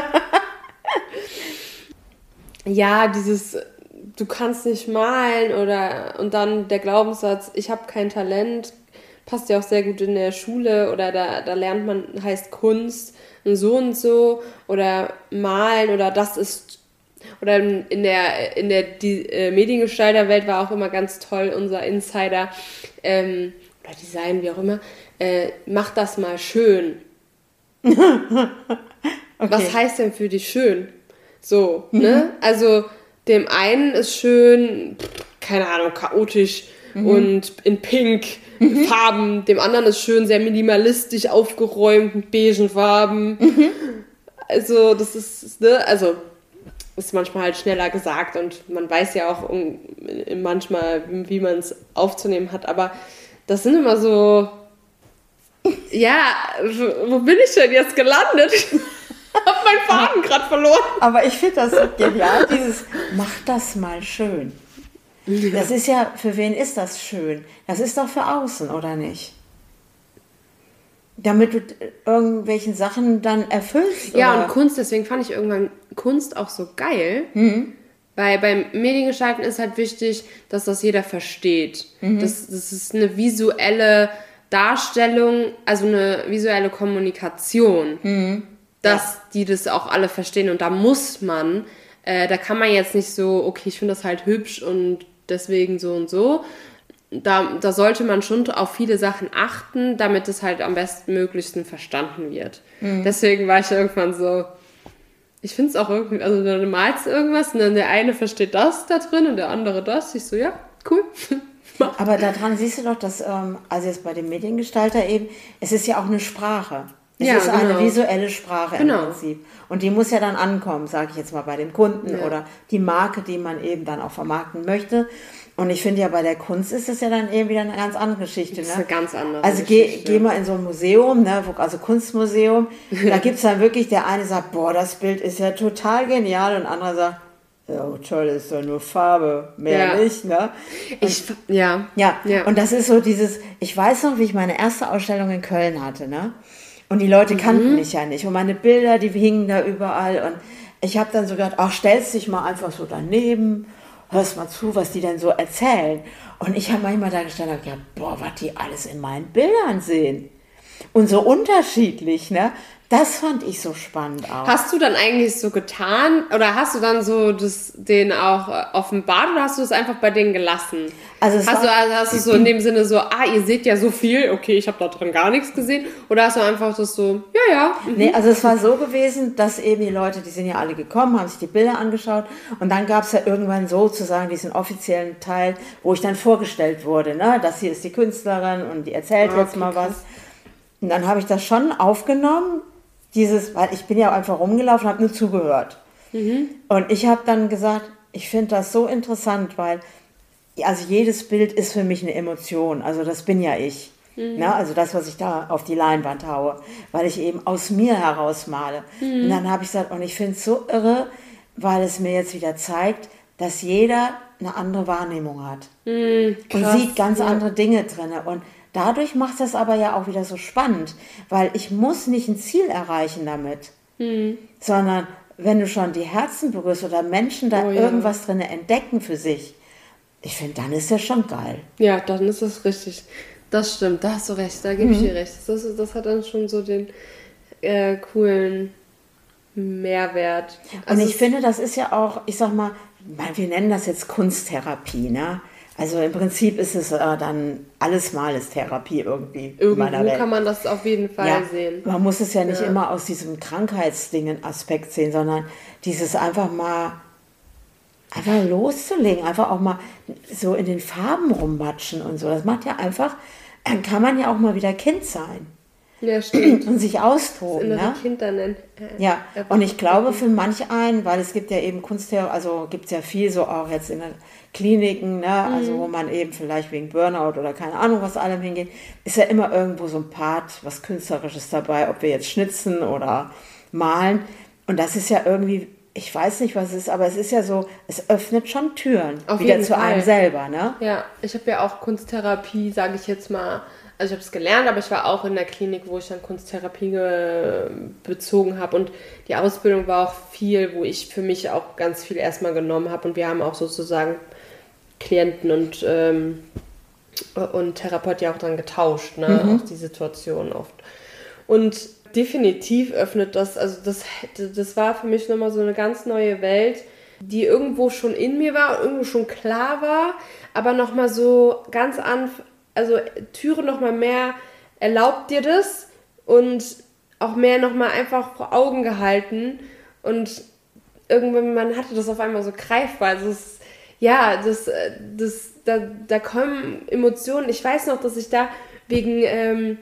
Ja, dieses, du kannst nicht malen oder, und dann der Glaubenssatz, ich habe kein Talent, passt ja auch sehr gut in der Schule, oder da, da lernt man, heißt Kunst und so und so, oder malen, oder das ist, oder in der, in der die, äh, Mediengestalterwelt war auch immer ganz toll unser Insider, ähm, oder Design, wie auch immer, äh, mach das mal schön. Okay. Was heißt denn für dich schön? So, mhm. ne? Also dem einen ist schön, keine Ahnung, chaotisch mhm. und in pink mhm. Farben. Dem anderen ist schön, sehr minimalistisch aufgeräumt mit beigen Farben. Mhm. Also das ist, ne, also ist manchmal halt schneller gesagt und man weiß ja auch um, manchmal, wie man es aufzunehmen hat. Aber das sind immer so, ja, wo bin ich denn jetzt gelandet? Ich habe meinen Faden gerade verloren. Aber ich finde das so genial, dieses, mach das mal schön. Das ist ja, für wen ist das schön? Das ist doch für außen, oder nicht? Damit du irgendwelchen Sachen dann erfüllst. Ja, oder? Und Kunst, deswegen fand ich irgendwann Kunst auch so geil. Mhm. Weil beim Mediengestalten ist halt wichtig, dass das jeder versteht. Mhm. Das, das ist eine visuelle Darstellung, also eine visuelle Kommunikation. Mhm. Dass ja. die das auch alle verstehen. Und da muss man, äh, da kann man jetzt nicht so, okay, ich finde das halt hübsch und deswegen so und so. Da, da sollte man schon auf viele Sachen achten, damit es halt am bestmöglichsten verstanden wird. Mhm. Deswegen war ich irgendwann so, ich finde es auch irgendwie, also du malst irgendwas und dann der eine versteht das da drin und der andere das. Ich so, ja, cool. Aber daran siehst du doch, dass, ähm, also jetzt bei dem Mediengestalter eben, es ist ja auch eine Sprache. Es ja, ist genau. eine visuelle Sprache genau. im Prinzip. Und die muss ja dann ankommen, sage ich jetzt mal, bei dem Kunden ja. oder die Marke, die man eben dann auch vermarkten möchte. Und ich finde ja, bei der Kunst ist es ja dann eben wieder eine ganz andere Geschichte. Das ist ne? eine ganz andere Also Geschichte. geh, geh mal in so ein Museum, ne, also Kunstmuseum, da gibt es dann wirklich, der eine sagt, boah, das Bild ist ja total genial, und der andere sagt, oh toll, ist doch nur Farbe, mehr ja. nicht, ne? Und, ich, ja. ja. Ja, und das ist so dieses, ich weiß noch, wie ich meine erste Ausstellung in Köln hatte, ne? Und die Leute kannten mhm. mich ja nicht. Und meine Bilder, die hingen da überall. Und ich habe dann so gedacht, ach, stellst dich mal einfach so daneben, hörst mal zu, was die denn so erzählen. Und ich habe manchmal da gestanden und gedacht, boah, was die alles in meinen Bildern sehen. Und so unterschiedlich, ne? Das fand ich so spannend auch. Hast du dann eigentlich so getan oder hast du dann so das denen auch äh, offenbart oder hast du es einfach bei denen gelassen? Also, es hast, war, du, also hast du so in dem Sinne so, ah, ihr seht ja so viel, okay, ich habe da drin gar nichts gesehen? Oder hast du einfach das so, ja, ja. Mhm. Nee, also es war so gewesen, dass eben die Leute, die sind ja alle gekommen, haben sich die Bilder angeschaut und dann gab es ja irgendwann sozusagen diesen offiziellen Teil, wo ich dann vorgestellt wurde, ne? Das hier ist die Künstlerin und die erzählt Ah, jetzt okay, mal was. krass. Und dann habe ich das schon aufgenommen, dieses, weil ich bin ja einfach rumgelaufen und habe nur zugehört. Mhm. Und ich habe dann gesagt, ich finde das so interessant, weil also jedes Bild ist für mich eine Emotion, also das bin ja ich. Mhm. Ne? Also das, was ich da auf die Leinwand haue, weil ich eben aus mir heraus male. Mhm. Und dann habe ich gesagt, und ich finde es so irre, weil es mir jetzt wieder zeigt, dass jeder eine andere Wahrnehmung hat. Mhm, und sieht ganz ja. andere Dinge drin. Und dadurch macht das aber ja auch wieder so spannend, weil ich muss nicht ein Ziel erreichen damit, mhm. sondern wenn du schon die Herzen berührst oder Menschen da oh, irgendwas ja. drin entdecken für sich, ich finde, dann ist das schon geil. Ja, dann ist das richtig. Das stimmt, da hast du recht, da gebe ich mhm. dir recht. Das, das hat dann schon so den äh, coolen Mehrwert. Also und ich finde, das ist ja auch, ich sag mal, wir nennen das jetzt Kunsttherapie, ne? Also im Prinzip ist es äh, dann alles mal ist Therapie irgendwie. Irgendwo in meiner Welt. Kann man das auf jeden Fall ja, sehen. Man muss es ja nicht ja. immer aus diesem Krankheitsdingen-Aspekt sehen, sondern dieses einfach mal einfach loszulegen, einfach auch mal so in den Farben rummatschen und so. Das macht ja einfach, dann kann man ja auch mal wieder Kind sein. Ja, stimmt. Und sich austoben. Das ne? Kind dann nennen. Ja, und ich glaube für manch einen, weil es gibt ja eben Kunsttherapie, also gibt es ja viel so auch jetzt in den Kliniken, ne? Mhm. Also wo man eben vielleicht wegen Burnout oder keine Ahnung was allem hingeht, ist ja immer irgendwo so ein Part, was Künstlerisches dabei, ob wir jetzt schnitzen oder malen. Und das ist ja irgendwie, ich weiß nicht, was es ist, aber es ist ja so, es öffnet schon Türen Auf wieder jeden zu Fall. einem selber, ne? Ja, ich habe ja auch Kunsttherapie, sage ich jetzt mal, also ich habe es gelernt, aber ich war auch in der Klinik, wo ich dann Kunsttherapie ge- bezogen habe und die Ausbildung war auch viel, wo ich für mich auch ganz viel erstmal genommen habe und wir haben auch sozusagen Klienten und, ähm, und Therapeut ja auch dann getauscht, ne, mhm. auch die Situation oft. Und definitiv öffnet das, also das, das war für mich nochmal so eine ganz neue Welt, die irgendwo schon in mir war, irgendwo schon klar war, aber nochmal so ganz an, also Türen nochmal mehr erlaubt dir das und auch mehr nochmal einfach vor Augen gehalten und irgendwann, man hatte das auf einmal so greifbar, also es, ja, das, das, da, da kommen Emotionen, ich weiß noch, dass ich da wegen, ähm,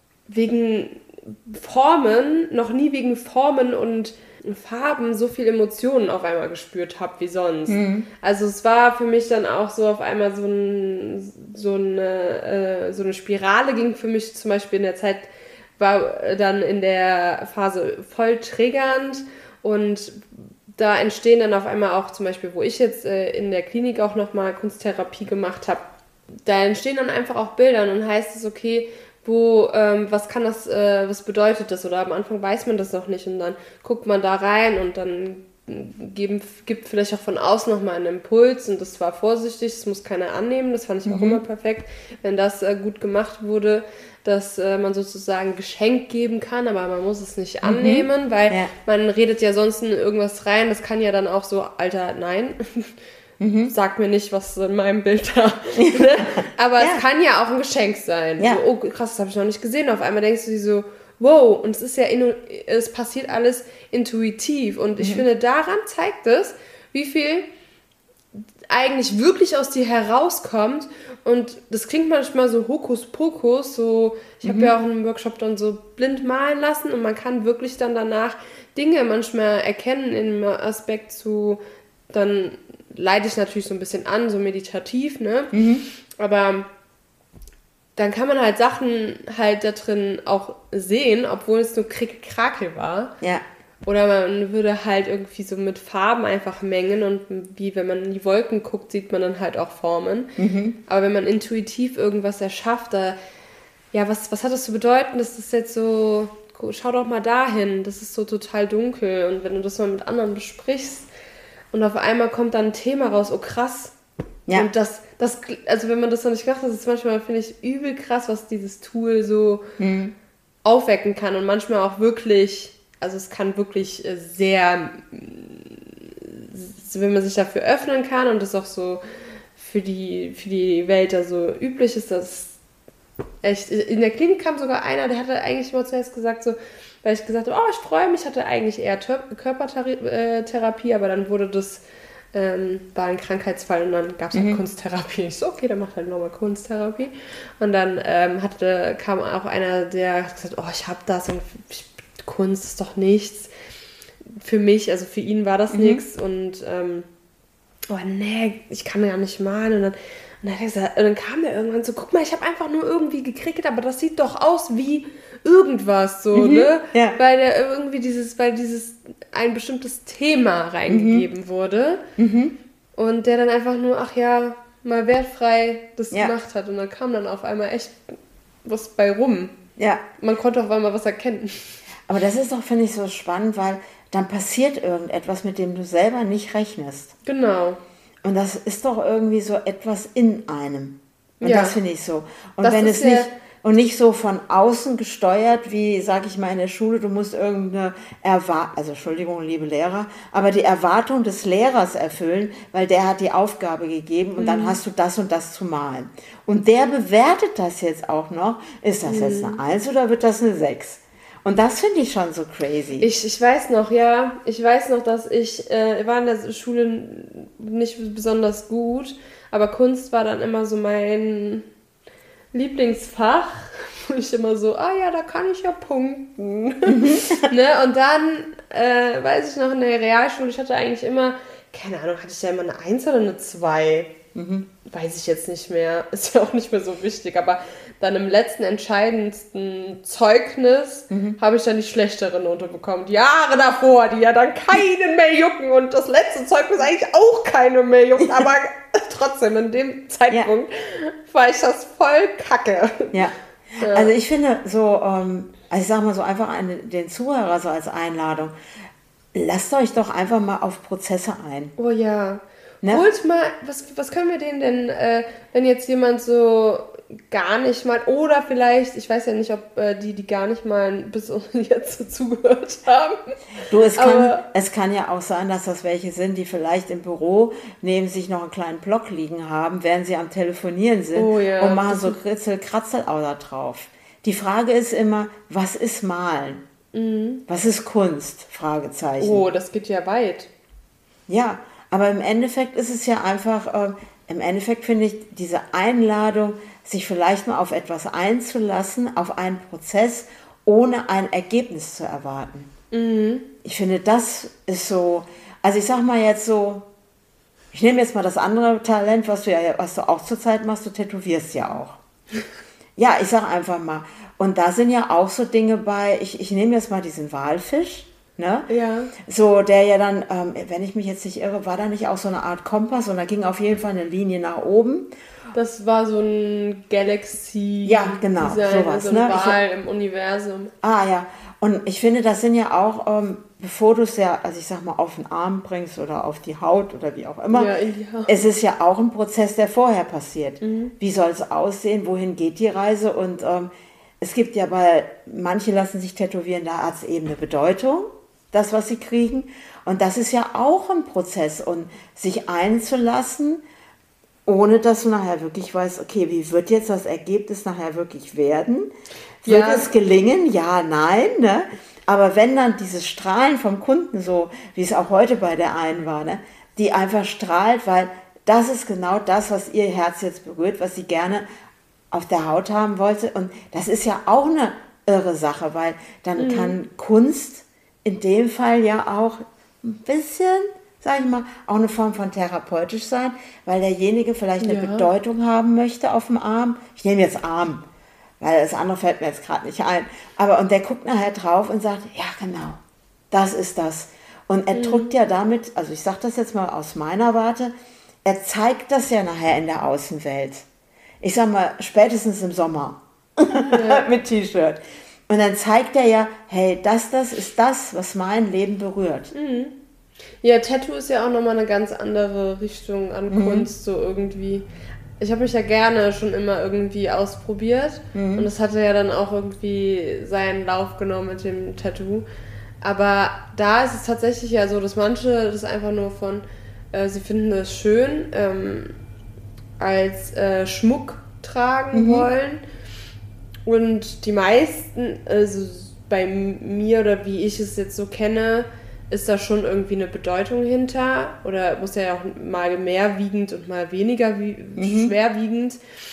wegen Formen, noch nie wegen Formen und Farben so viel Emotionen auf einmal gespürt habe wie sonst. Mhm. Also es war für mich dann auch so auf einmal so, ein, so, eine, äh, so eine Spirale ging für mich zum Beispiel in der Zeit, war dann in der Phase voll triggernd und da entstehen dann auf einmal auch zum Beispiel, wo ich jetzt äh, in der Klinik auch nochmal Kunsttherapie gemacht habe, da entstehen dann einfach auch Bilder und dann heißt es, okay, wo, ähm, was kann das, äh, was bedeutet das? Oder am Anfang weiß man das noch nicht und dann guckt man da rein und dann geben, gibt vielleicht auch von außen nochmal einen Impuls und das war vorsichtig, das muss keiner annehmen, das fand ich auch mhm. immer perfekt, wenn das äh, gut gemacht wurde, dass äh, man sozusagen Geschenk geben kann, aber man muss es nicht mhm. annehmen, weil ja. man redet ja sonst in irgendwas rein, das kann ja dann auch so, Alter, nein, Mhm. sag mir nicht, was in meinem Bild da ne? Aber ja. es kann ja auch ein Geschenk sein. Ja. So, oh krass, das habe ich noch nicht gesehen. Auf einmal denkst du dir so, wow, und es ist ja, es passiert alles intuitiv. Und mhm. ich finde, daran zeigt es, wie viel eigentlich wirklich aus dir herauskommt. Und das klingt manchmal so Hokuspokus. So, ich habe mhm. ja auch in einem Workshop dann so blind malen lassen und man kann wirklich dann danach Dinge manchmal erkennen im Aspekt zu dann leite ich natürlich so ein bisschen an, so meditativ, ne? Mhm. Aber dann kann man halt Sachen halt da drin auch sehen, obwohl es nur Krakel war. Ja. Oder man würde halt irgendwie so mit Farben einfach mengen und wie wenn man in die Wolken guckt, sieht man dann halt auch Formen. Mhm. Aber wenn man intuitiv irgendwas erschafft, da, ja, was, was hat das zu bedeuten, dass das jetzt so, schau doch mal dahin, das ist so total dunkel und wenn du das mal mit anderen besprichst, und auf einmal kommt dann ein Thema raus, oh krass. Ja. Und das, das, also wenn man das noch nicht gemacht hat, das ist manchmal, finde ich, übel krass, was dieses Tool so, mhm. aufwecken kann und manchmal auch wirklich, also es kann wirklich sehr, wenn man sich dafür öffnen kann und das auch so für die, für die Welt da so üblich ist, dass echt, in der Klinik kam sogar einer, der hatte eigentlich immer zuerst gesagt, so, weil ich gesagt habe, oh, ich freue mich, hatte eigentlich eher Körpertherapie, aber dann wurde das, ähm, war ein Krankheitsfall und dann gab es halt mhm. Kunsttherapie. Ich so, okay, dann macht halt nochmal Kunsttherapie. Und dann ähm, hatte, kam auch einer, der hat gesagt, oh, ich habe das und ich, Kunst ist doch nichts. Für mich, also für ihn war das mhm. nichts und ähm, oh nee, ich kann ja nicht malen. Und dann, und dann, hat er gesagt, und dann kam er irgendwann so, guck mal, ich habe einfach nur irgendwie gekriegt, aber das sieht doch aus wie irgendwas, so, mhm, ne? Ja. Weil der irgendwie dieses, weil dieses ein bestimmtes Thema reingegeben mhm. wurde mhm. und der dann einfach nur, ach ja, mal wertfrei das ja. gemacht hat und dann kam dann auf einmal echt was bei rum. Ja. Man konnte auf einmal was erkennen. Aber das ist doch, finde ich, so spannend, weil dann passiert irgendetwas, mit dem du selber nicht rechnest. Genau. Und das ist doch irgendwie so etwas in einem. Und ja. das finde ich so. Und das wenn es nicht und nicht so von außen gesteuert, wie, sag ich mal, in der Schule, du musst irgendeine Erwartung, also Entschuldigung, liebe Lehrer, aber die Erwartung des Lehrers erfüllen, weil der hat die Aufgabe gegeben und mhm. dann hast du das und das zu malen. Und der bewertet das jetzt auch noch, ist das mhm. jetzt eine Eins oder wird das eine Sechs? Und das finde ich schon so crazy. Ich, ich weiß noch, ja, ich weiß noch, dass ich, äh, war in der Schule nicht besonders gut, aber Kunst war dann immer so mein Lieblingsfach, wo ich immer so, ah ja, da kann ich ja punkten. ne? Und dann, äh, weiß ich noch, in der Realschule, ich hatte eigentlich immer, keine Ahnung, hatte ich ja immer eine Eins oder eine zwei? Mhm. Weiß ich jetzt nicht mehr, ist ja auch nicht mehr so wichtig, aber dann im letzten entscheidendsten Zeugnis mhm. habe ich dann die schlechtere Note bekommen. Die Jahre davor, die ja dann keinen mehr jucken und das letzte Zeugnis eigentlich auch keine mehr juckt, aber trotzdem, in dem Zeitpunkt ja. war ich das voll kacke. Ja, ja. Also ich finde so, ähm, also ich sag mal so einfach eine, den Zuhörer so als Einladung, lasst euch doch einfach mal auf Prozesse ein. Oh ja. Ne? Holt mal, was, was können wir denen denn, äh, wenn jetzt jemand so gar nicht mal, oder vielleicht, ich weiß ja nicht, ob äh, die, die gar nicht mal bis jetzt so zugehört haben. Du, es kann, es kann ja auch sein, dass das welche sind, die vielleicht im Büro neben sich noch einen kleinen Block liegen haben, während sie am Telefonieren sind oh ja, und machen so Kritzel, Kratzel da drauf. Die Frage ist immer, was ist Malen? Mhm. Was ist Kunst? Fragezeichen. Oh, das geht ja weit. Ja, aber im Endeffekt ist es ja einfach, äh, im Endeffekt finde ich diese Einladung, sich vielleicht mal auf etwas einzulassen, auf einen Prozess, ohne ein Ergebnis zu erwarten. Mhm. Ich finde, das ist so, also ich sag mal jetzt so, ich nehme jetzt mal das andere Talent, was du ja, was du auch zurzeit machst, du tätowierst ja auch. Ja, ich sag einfach mal, und da sind ja auch so Dinge bei, ich, ich nehme jetzt mal diesen Walfisch, ne? Ja. So, der ja dann, ähm, wenn ich mich jetzt nicht irre, war da nicht auch so eine Art Kompass und da ging auf jeden Fall eine Linie nach oben. Das war so ein Galaxy. Ja, genau, Design, sowas. So ein ne? Wal im Universum. Ah ja, und ich finde, das sind ja auch, ähm, bevor du es ja, also ich sag mal, auf den Arm bringst oder auf die Haut oder wie auch immer, ja, in die Haut. Es ist ja auch ein Prozess, der vorher passiert. Mhm. Wie soll es aussehen, wohin geht die Reise? Und ähm, es gibt ja bei, manche lassen sich tätowieren, da hat es eben eine Bedeutung, das, was sie kriegen. Und das ist ja auch ein Prozess. Und sich einzulassen, ohne dass du nachher wirklich weißt, okay, wie wird jetzt das Ergebnis nachher wirklich werden? Wird ja. es gelingen? Ja, nein. Ne? Aber wenn dann dieses Strahlen vom Kunden so, wie es auch heute bei der einen war, ne, die einfach strahlt, weil das ist genau das, was ihr Herz jetzt berührt, was sie gerne auf der Haut haben wollte. Und das ist ja auch eine irre Sache, weil dann mhm. kann Kunst in dem Fall ja auch ein bisschen, sage ich mal, auch eine Form von therapeutisch sein, weil derjenige vielleicht eine ja. Bedeutung haben möchte auf dem Arm. Ich nehme jetzt Arm, weil das andere fällt mir jetzt gerade nicht ein. Aber und der guckt nachher drauf und sagt, ja genau, das ist das. Und er mhm. drückt ja damit, also ich sage das jetzt mal aus meiner Warte, er zeigt das ja nachher in der Außenwelt. Ich sag mal, spätestens im Sommer ja. mit T-Shirt. Und dann zeigt er ja, hey, das, das ist das, was mein Leben berührt. Mhm. Ja, Tattoo ist ja auch nochmal eine ganz andere Richtung an mhm. Kunst, so irgendwie. ich habe mich ja gerne schon immer irgendwie ausprobiert. Mhm. Und es hatte ja dann auch irgendwie seinen Lauf genommen mit dem Tattoo. Aber da ist es tatsächlich ja so, dass manche das einfach nur von, äh, sie finden es schön, ähm, als äh, Schmuck tragen mhm. wollen. Und die meisten, also bei mir oder wie ich es jetzt so kenne, ist da schon irgendwie eine Bedeutung hinter. Oder muss ja auch mal mehr wiegend und mal weniger wie- mhm. schwerwiegend.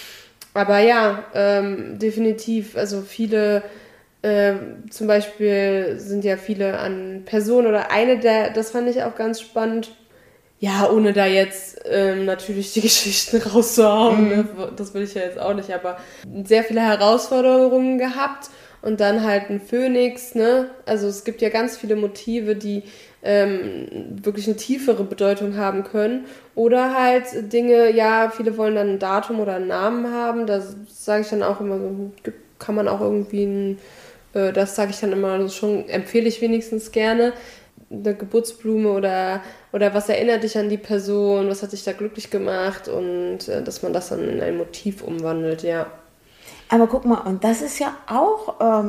Aber ja, ähm, definitiv. Also viele, äh, zum Beispiel sind ja viele an Personen oder eine der, das fand ich auch ganz spannend. Ja, ohne da jetzt ähm, natürlich die Geschichten rauszuhauen, mhm. ne? Das will ich ja jetzt auch nicht, aber sehr viele Herausforderungen gehabt und dann halt ein Phönix, ne? Also es gibt ja ganz viele Motive, die ähm, wirklich eine tiefere Bedeutung haben können oder halt Dinge, ja, viele wollen dann ein Datum oder einen Namen haben, da sage ich dann auch immer so, kann man auch irgendwie, ein, äh, das sage ich dann immer also schon, empfehle ich wenigstens gerne, eine Geburtsblume oder, oder was erinnert dich an die Person, was hat dich da glücklich gemacht und äh, dass man das dann in ein Motiv umwandelt, ja. Aber guck mal, und das ist ja auch ähm,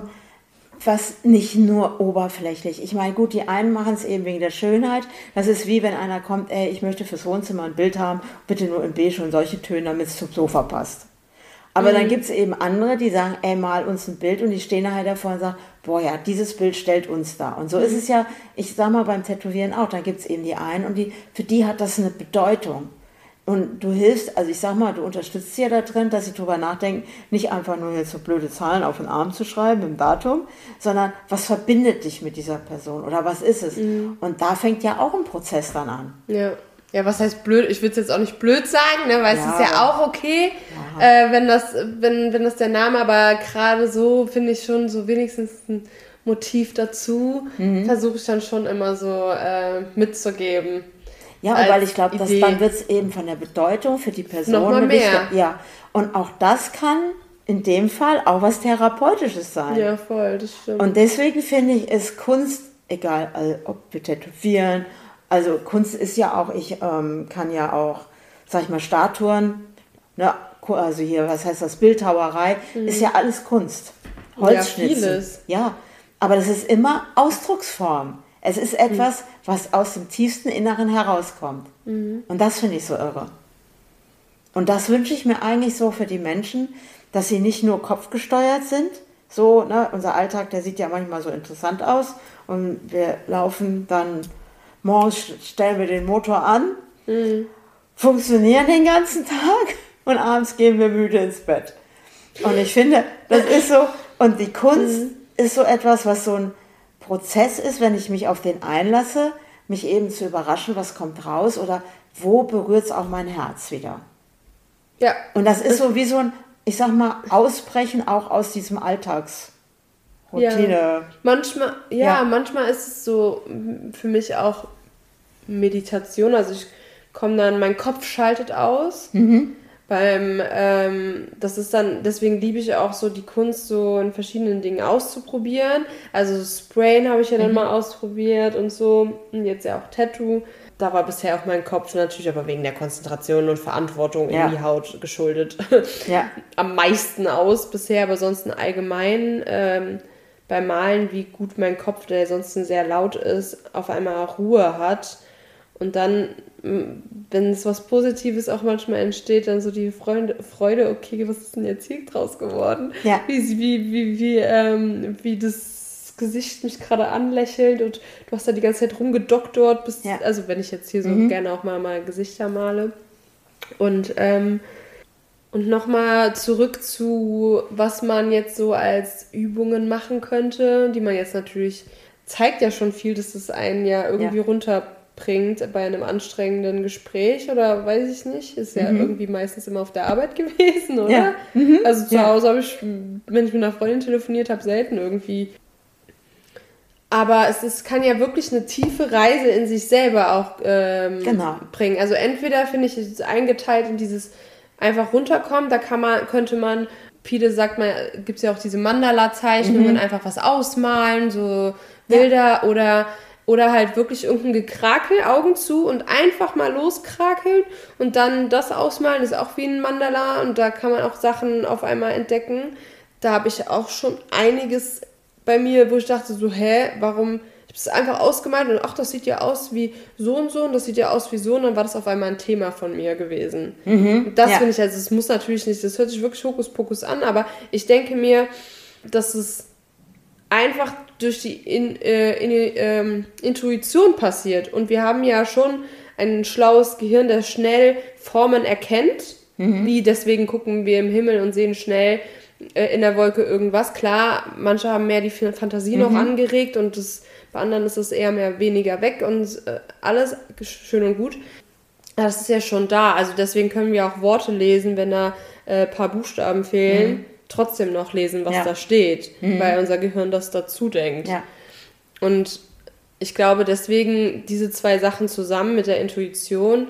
was nicht nur oberflächlich. Ich meine, gut, die einen machen es eben wegen der Schönheit. Das ist wie wenn einer kommt, ey, ich möchte fürs Wohnzimmer ein Bild haben, bitte nur in beige und solche Töne, damit es zum Sofa passt. Aber mhm. dann gibt es eben andere, die sagen, ey, mal uns ein Bild und die stehen nachher davor und sagen, boah ja, dieses Bild stellt uns da. Und so mhm. ist es ja, ich sag mal beim Tätowieren auch, da gibt es eben die einen und die, für die hat das eine Bedeutung. Und du hilfst, also ich sag mal, du unterstützt sie ja da drin, dass sie drüber nachdenken, nicht einfach nur jetzt so blöde Zahlen auf den Arm zu schreiben im Datum, sondern was verbindet dich mit dieser Person oder was ist es? Mhm. Und da fängt ja auch ein Prozess dann an. Ja. Ja, was heißt blöd? Ich will es jetzt auch nicht blöd sagen, ne, weil ja, es ist ja auch okay, ja. äh, wenn das, wenn, wenn das der Name, aber gerade so finde ich schon so wenigstens ein Motiv dazu, mhm. versuche ich dann schon immer so äh, mitzugeben. Ja, und weil ich glaube, dann wird es eben von der Bedeutung für die Person nochmal mehr. Ja, und auch das kann in dem Fall auch was Therapeutisches sein. Ja, voll, das stimmt. Und deswegen finde ich, ist Kunst, egal, also ob wir tätowieren, also Kunst ist ja auch, ich ähm, kann ja auch, sag ich mal, Statuen, ne, also hier, was heißt das, Bildhauerei, mhm. ist ja alles Kunst. Holzschnitzen. Ja, vieles. Ja, aber das ist immer Ausdrucksform. Es ist etwas, mhm. was aus dem tiefsten Inneren herauskommt. Mhm. Und das finde ich so irre. Und das wünsche ich mir eigentlich so für die Menschen, dass sie nicht nur kopfgesteuert sind. So, ne, unser Alltag, der sieht ja manchmal so interessant aus. Und wir laufen dann... Morgens stellen wir den Motor an, mhm. funktionieren den ganzen Tag und abends gehen wir müde ins Bett. Und ich finde, das ist so, und die Kunst mhm. ist so etwas, was so ein Prozess ist, wenn ich mich auf den einlasse, mich eben zu überraschen, was kommt raus oder wo berührt es auch mein Herz wieder. Ja. Und das ist so wie so ein, ich sag mal, Ausbrechen auch aus diesem Alltags. Routine. Ja. Manchmal, ja, ja, manchmal ist es so für mich auch Meditation. Also ich komme dann, mein Kopf schaltet aus. Mhm. Beim, ähm, das ist dann, deswegen liebe ich auch so die Kunst, so in verschiedenen Dingen auszuprobieren. Also Sprayen habe ich ja dann mhm. mal ausprobiert und so. Und jetzt ja auch Tattoo. Da war bisher auch mein Kopf natürlich aber wegen der Konzentration und Verantwortung ja. in die Haut geschuldet. Ja. Am meisten aus bisher, aber sonst allgemein ähm, beim Malen, wie gut mein Kopf, der sonst sehr laut ist, auf einmal Ruhe hat. Und dann, wenn es was Positives auch manchmal entsteht, dann so die Freude, Freude okay, was ist denn jetzt hier draus geworden? Ja. Wie, wie, wie, wie, ähm, wie das Gesicht mich gerade anlächelt und du hast da die ganze Zeit rumgedoktort, bis, ja. also wenn ich jetzt hier so mhm. gerne auch mal, mal Gesichter male. Und, ähm, und nochmal zurück zu, was man jetzt so als Übungen machen könnte, die man jetzt natürlich, zeigt ja schon viel, dass das einen ja irgendwie ja. runterbringt bei einem anstrengenden Gespräch oder weiß ich nicht, ist ja mhm. irgendwie meistens immer auf der Arbeit gewesen, oder? Ja. Mhm. Also zu ja. Hause habe ich, wenn ich mit einer Freundin telefoniert habe, selten irgendwie. Aber es ist, kann ja wirklich eine tiefe Reise in sich selber auch ähm, genau. bringen. Also entweder finde ich es eingeteilt in dieses einfach runterkommen, da kann man, könnte man, Pide sagt man, gibt es ja auch diese Mandala-Zeichnungen, mhm. einfach was ausmalen, so Bilder ja. oder Oder halt wirklich irgendein Gekrakel, Augen zu und einfach mal loskrakeln und dann das ausmalen, ist auch wie ein Mandala und da kann man auch Sachen auf einmal entdecken. Da habe ich auch schon einiges bei mir, wo ich dachte so, hä, warum? Ich habe es einfach ausgemalt und ach, das sieht ja aus wie so und so und das sieht ja aus wie so und dann war das auf einmal ein Thema von mir gewesen. Mhm, und das ja. finde ich, also es muss natürlich nicht, das hört sich wirklich Hokuspokus an, aber ich denke mir, dass es einfach durch die in, äh, in, ähm, Intuition passiert. Und wir haben ja schon ein schlaues Gehirn, das schnell Formen erkennt. Mhm. Wie deswegen gucken wir im Himmel und sehen schnell äh, in der Wolke irgendwas. Klar, manche haben mehr die Fantasie mhm. noch angeregt und das, bei anderen ist es eher mehr weniger weg und äh, alles schön und gut. Das ist ja schon da. Also deswegen können wir auch Worte lesen, wenn da ein äh, paar Buchstaben fehlen. Mhm. Trotzdem noch lesen, was ja. da steht, mhm. weil unser Gehirn das dazu denkt. Ja. Und ich glaube, deswegen diese zwei Sachen zusammen mit der Intuition,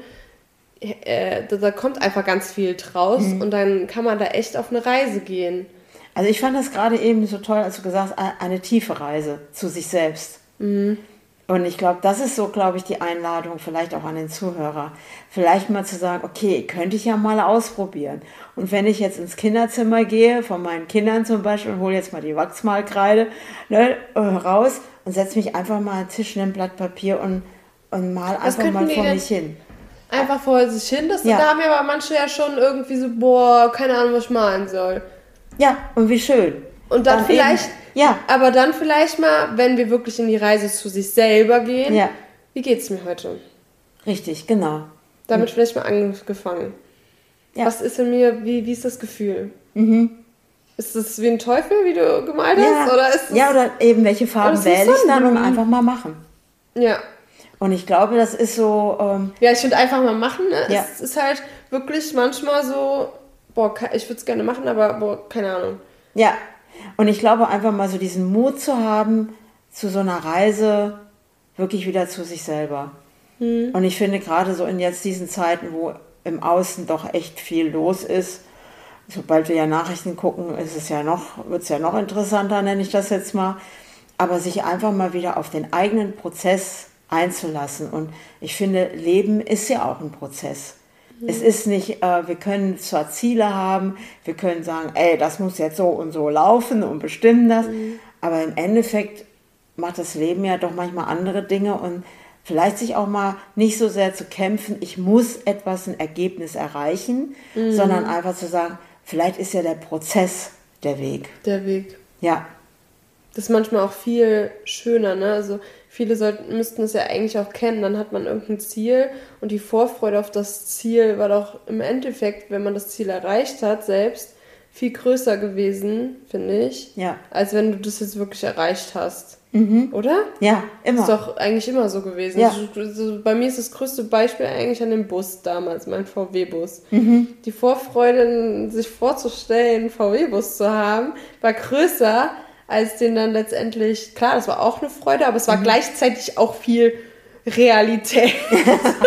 äh, da, da kommt einfach ganz viel draus mhm. und dann kann man da echt auf eine Reise gehen. Also ich fand das gerade eben so toll, als du gesagt hast, eine tiefe Reise zu sich selbst. Mhm. Und ich glaube, das ist so, glaube ich, die Einladung vielleicht auch an den Zuhörer. Vielleicht mal zu sagen, okay, könnte ich ja mal ausprobieren. Und wenn ich jetzt ins Kinderzimmer gehe, von meinen Kindern zum Beispiel, und hole jetzt mal die Wachsmalkreide ne, raus und setze mich einfach mal an den Tisch, nehme ein Blatt Papier und, und mal einfach mal vor mich hin. Einfach vor sich hin? Das, ja. Da haben ja aber manche ja schon irgendwie so, boah, keine Ahnung, was ich malen soll. Ja, und wie schön. Und dann, dann vielleicht, eben, ja. aber dann vielleicht mal, wenn wir wirklich in die Reise zu sich selber gehen, ja. wie geht's mir heute? Richtig, genau. Damit mhm. vielleicht mal angefangen. Ja. Was ist in mir, wie, wie ist das Gefühl? Mhm. Ist das wie ein Teufel, wie du gemalt ja. hast? Oder ist das, ja, oder eben, welche Farben wähle ich dann und einfach mal machen. Ja. Und ich glaube, das ist so... Ähm, ja, ich finde einfach mal machen, ne? Ja. Es ist halt wirklich manchmal so, boah, ich würde es gerne machen, aber boah, keine Ahnung. Ja, und ich glaube einfach mal so diesen Mut zu haben, zu so einer Reise wirklich wieder zu sich selber. Mhm. Und ich finde gerade so in jetzt diesen Zeiten, wo im Außen doch echt viel los ist, sobald wir ja Nachrichten gucken, ist es ja noch, wird es ja noch interessanter, nenne ich das jetzt mal, aber sich einfach mal wieder auf den eigenen Prozess einzulassen. Und ich finde, Leben ist ja auch ein Prozess. Mhm. Es ist nicht, äh, wir können zwar Ziele haben, wir können sagen, ey, das muss jetzt so und so laufen und bestimmen das, mhm. aber im Endeffekt macht das Leben ja doch manchmal andere Dinge und vielleicht sich auch mal nicht so sehr zu kämpfen, ich muss etwas, ein Ergebnis erreichen, mhm. sondern einfach zu sagen, vielleicht ist ja der Prozess der Weg. Der Weg. Ja. Das ist manchmal auch viel schöner, ne? Also viele sollten, müssten es ja eigentlich auch kennen, dann hat man irgendein Ziel und die Vorfreude auf das Ziel war doch im Endeffekt, wenn man das Ziel erreicht hat, selbst viel größer gewesen, finde ich, ja. als wenn du das jetzt wirklich erreicht hast. Mhm. Oder? Ja, immer. Ist doch eigentlich immer so gewesen. Ja. Also, bei mir ist das größte Beispiel eigentlich an dem Bus damals, mein V W-Bus. Mhm. Die Vorfreude, sich vorzustellen, einen V W-Bus zu haben, war größer als den dann letztendlich, klar, das war auch eine Freude, aber es war mhm. gleichzeitig auch viel Realität. die,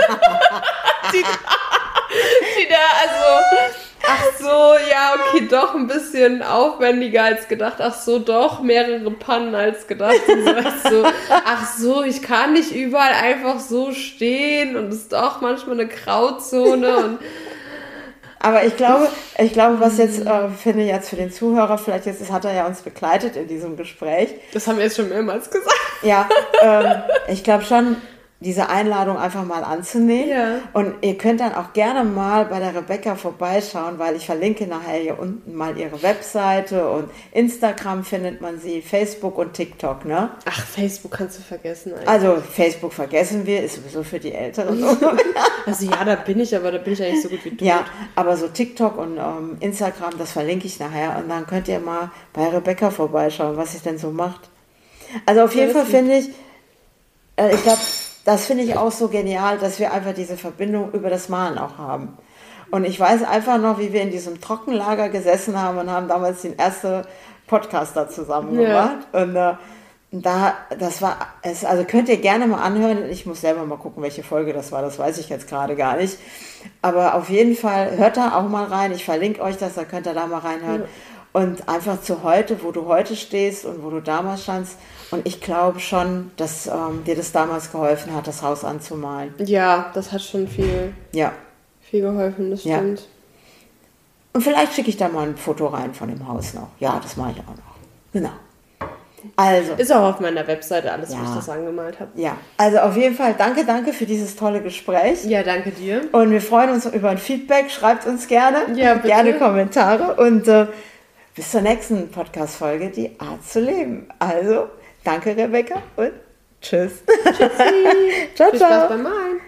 die da, also, ach so, ja, okay, doch ein bisschen aufwendiger als gedacht, ach so, doch mehrere Pannen als gedacht. Und so, ach so, ich kann nicht überall einfach so stehen und es ist doch manchmal eine Grauzone und aber ich glaube, ich glaube, was jetzt, äh, finde ich jetzt für den Zuhörer, vielleicht jetzt, das hat er ja uns begleitet in diesem Gespräch. Das haben wir jetzt schon mehrmals gesagt. Ja, ähm, ich glaube schon, diese Einladung einfach mal anzunehmen. Ja. Und ihr könnt dann auch gerne mal bei der Rebecca vorbeischauen, weil ich verlinke nachher hier unten mal ihre Webseite und Instagram findet man sie, Facebook und TikTok, ne? Ach, Facebook kannst du vergessen eigentlich. Also Facebook vergessen wir, ist sowieso für die Älteren. Also ja, da bin ich, aber da bin ich eigentlich so gut wie du. Ja, aber so TikTok und ähm, Instagram, das verlinke ich nachher und dann könnt ihr mal bei Rebecca vorbeischauen, was sie denn so macht. Also auf jeden Fall finde ich, äh, ich glaube, das finde ich auch so genial, dass wir einfach diese Verbindung über das Malen auch haben. Und ich weiß einfach noch, wie wir in diesem Trockenlager gesessen haben und haben damals den ersten Podcast da zusammen gemacht. Ja. Und äh, da, das war, es, also könnt ihr gerne mal anhören. Ich muss selber mal gucken, welche Folge das war. Das weiß ich jetzt gerade gar nicht. Aber auf jeden Fall hört da auch mal rein. Ich verlinke euch das, da könnt ihr da mal reinhören. Ja. Und einfach zu heute, wo du heute stehst und wo du damals standst. Und ich glaube schon, dass ähm, dir das damals geholfen hat, das Haus anzumalen. Ja, das hat schon viel, ja. viel geholfen, das stimmt. Ja. Und vielleicht schicke ich da mal ein Foto rein von dem Haus noch. Ja, das mache ich auch noch. Genau. Also. Ist auch auf meiner Webseite alles, ja. wo ich das angemalt habe. Ja, also auf jeden Fall danke, danke für dieses tolle Gespräch. Ja, danke dir. Und wir freuen uns über ein Feedback. Schreibt uns gerne. Ja, bitte. Gerne Kommentare. Und äh, bis zur nächsten Podcast-Folge, die Art zu leben. Also, danke Rebecca und tschüss. Tschüssi. Ciao, Viel ciao. Spaß beim Malen.